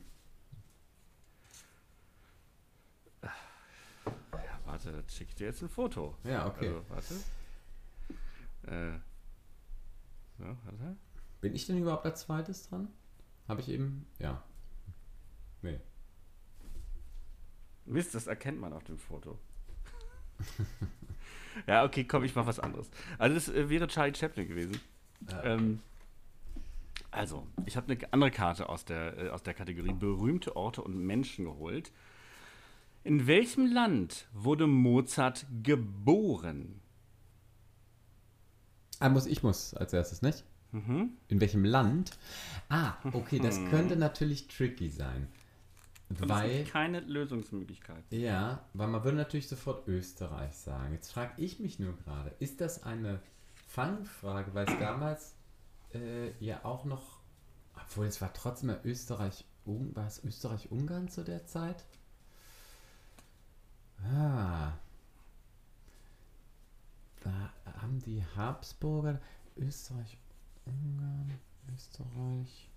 Ja, warte, dann schicke ich dir jetzt ein Foto. Ja, okay. Also, warte. Äh. So, warte. Bin ich denn überhaupt als zweites dran? Habe ich eben. Ja. Nee. Mist, das erkennt man auf dem Foto. Ja, okay, komm, ich mach was anderes. Also das äh, wäre Charlie Chaplin gewesen. Ja. Ähm, also, ich habe eine andere Karte aus der, äh, aus der Kategorie berühmte Orte und Menschen geholt. In welchem Land wurde Mozart geboren? Ah, muss, ich muss als erstes, nicht? Mhm. In welchem Land? Ah, okay, das könnte natürlich tricky sein. Und es Weil. gibt keine Lösungsmöglichkeit. Ja, weil man würde natürlich sofort Österreich sagen. Jetzt frage ich mich nur gerade, ist das eine Fangfrage, weil es damals äh, ja auch noch, obwohl es war trotzdem ja Österreich, war es Österreich-Ungarn zu der Zeit? Ah. Da haben die Habsburger, Österreich-Ungarn, Österreich.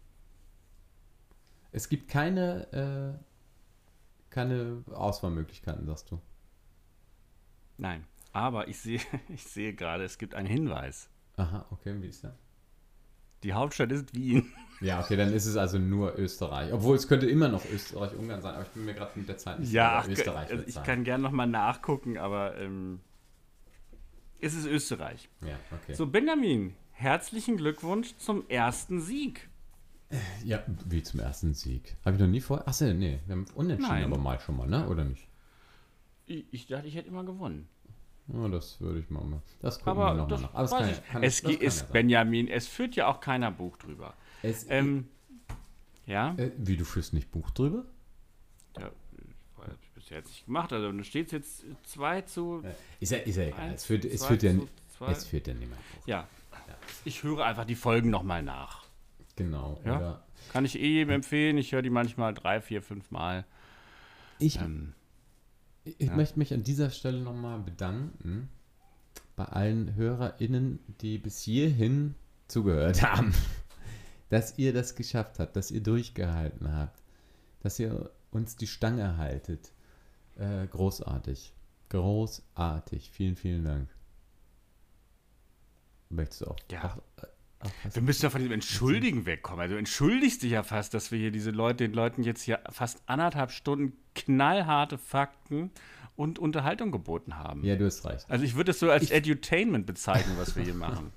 Es gibt keine, äh, keine Auswahlmöglichkeiten, sagst du. Nein, aber ich sehe, ich sehe gerade, es gibt einen Hinweis. Aha, okay, wie ist das? Die Hauptstadt ist Wien. Ja, okay, dann ist es also nur Österreich. Obwohl es könnte immer noch Österreich-Ungarn sein, aber ich bin mir gerade mit der Zeit nicht Ja, sicher. ach, Österreich also wird ich sein. kann gerne nochmal nachgucken, aber ähm, es ist Österreich. Ja, okay. So, Benjamin, herzlichen Glückwunsch zum ersten Sieg. Ja, wie zum ersten Sieg. Habe ich noch nie vor. Achso, nee, wir haben unentschieden Nein. aber mal schon mal, ne? Oder nicht? Ich, ich dachte, ich hätte immer gewonnen. Ja, das würde ich mal machen. Das gucken Aber wir nochmal das nach. Aber es weiß kann, ich. kann, es das ge- kann ist, ja sein. Benjamin, es führt ja auch keiner Buch drüber. Es, Ähm, ja, äh, wie, du führst nicht Buch drüber? ja, das habe ich bisher jetzt nicht gemacht. Also, da steht jetzt zwei zu Äh, Ist ja, ist ja egal. eins, Es führt, es zwei führt ja, zu zwei. es führt ja niemand Buch. Ja, ich höre einfach die Folgen nochmal nach. Genau. Ja. Oder Kann ich eh jedem empfehlen. Ich höre die manchmal drei, vier, fünf Mal. ich Ähm, Ich Ja. möchte mich an dieser Stelle nochmal bedanken bei allen HörerInnen, die bis hierhin zugehört haben, dass ihr das geschafft habt, dass ihr durchgehalten habt, dass ihr uns die Stange haltet. Äh, großartig. Großartig. Vielen, vielen Dank. Möchtest du auch? Ja. Auch, äh, auch was- Wir müssen ja von diesem Entschuldigen wegkommen. Also du entschuldigst dich ja fast, dass wir hier diese Leute, den Leuten jetzt hier fast anderthalb Stunden knallharte Fakten und Unterhaltung geboten haben. Ja, du hast recht. Also ich würde es so als Ich- Edutainment bezeichnen, was wir hier machen.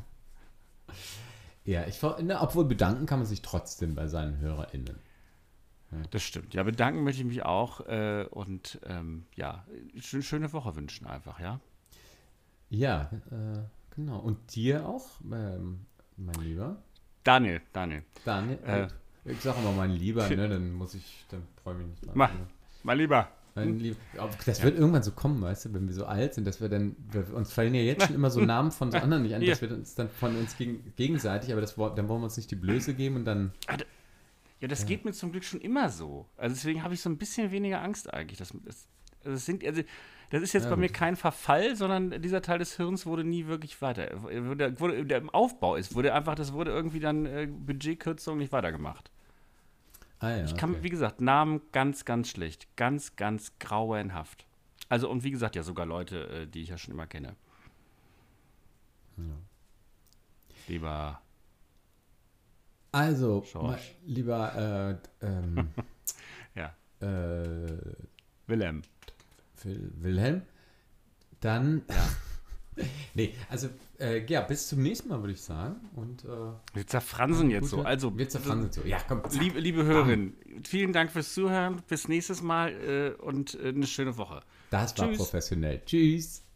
Ja, ich, ver- na, obwohl bedanken kann man sich trotzdem bei seinen HörerInnen. Das stimmt. Ja, bedanken möchte ich mich auch äh, und ähm, ja, schön, schöne Woche wünschen einfach, ja? Ja, äh, genau. Und dir auch, ähm, mein Lieber. Daniel, Daniel, Daniel, Äh. ich sag immer mein Lieber, ne, dann muss ich, dann freue ich mich nicht dran. Mach. mein Lieber. Mein Lieber. Aber das wird irgendwann so kommen, weißt du, wenn wir so alt sind, dass wir dann, wir, uns fallen ja jetzt schon immer so Namen von so anderen nicht an, Ja. dass wir uns dann von uns gegen, gegenseitig, aber das, dann wollen wir uns nicht die Blöße geben und dann, Ja, das geht mir zum Glück schon immer so. Also deswegen habe ich so ein bisschen weniger Angst eigentlich. Das, das, also das, sind, also das ist jetzt Ja, bei mir gut. kein Verfall, sondern dieser Teil des Hirns wurde nie wirklich weiter. Wurde, wurde, der im Aufbau ist, wurde einfach, das wurde irgendwie dann äh, Budgetkürzung nicht weitergemacht. Ah ja, Ich kann, okay. wie gesagt, Namen ganz, ganz schlecht. Ganz, ganz grauenhaft. Also, und wie gesagt, ja, sogar Leute, äh, die ich ja schon immer kenne. Ja. Lieber Also, Schorsch. mein lieber äh, ähm, Ja. äh, Wilhelm. Wil- Wilhelm, dann. nee, also, äh, ja, bis zum nächsten Mal, würde ich sagen. Und, äh, Wir zerfransen jetzt gute- so. Also, Wir zerfransen so. Ja, komm, zack. liebe, liebe Hörerin, vielen Dank fürs Zuhören. Bis nächstes Mal äh, und äh, eine schöne Woche. Das war Tschüss. professionell. Tschüss.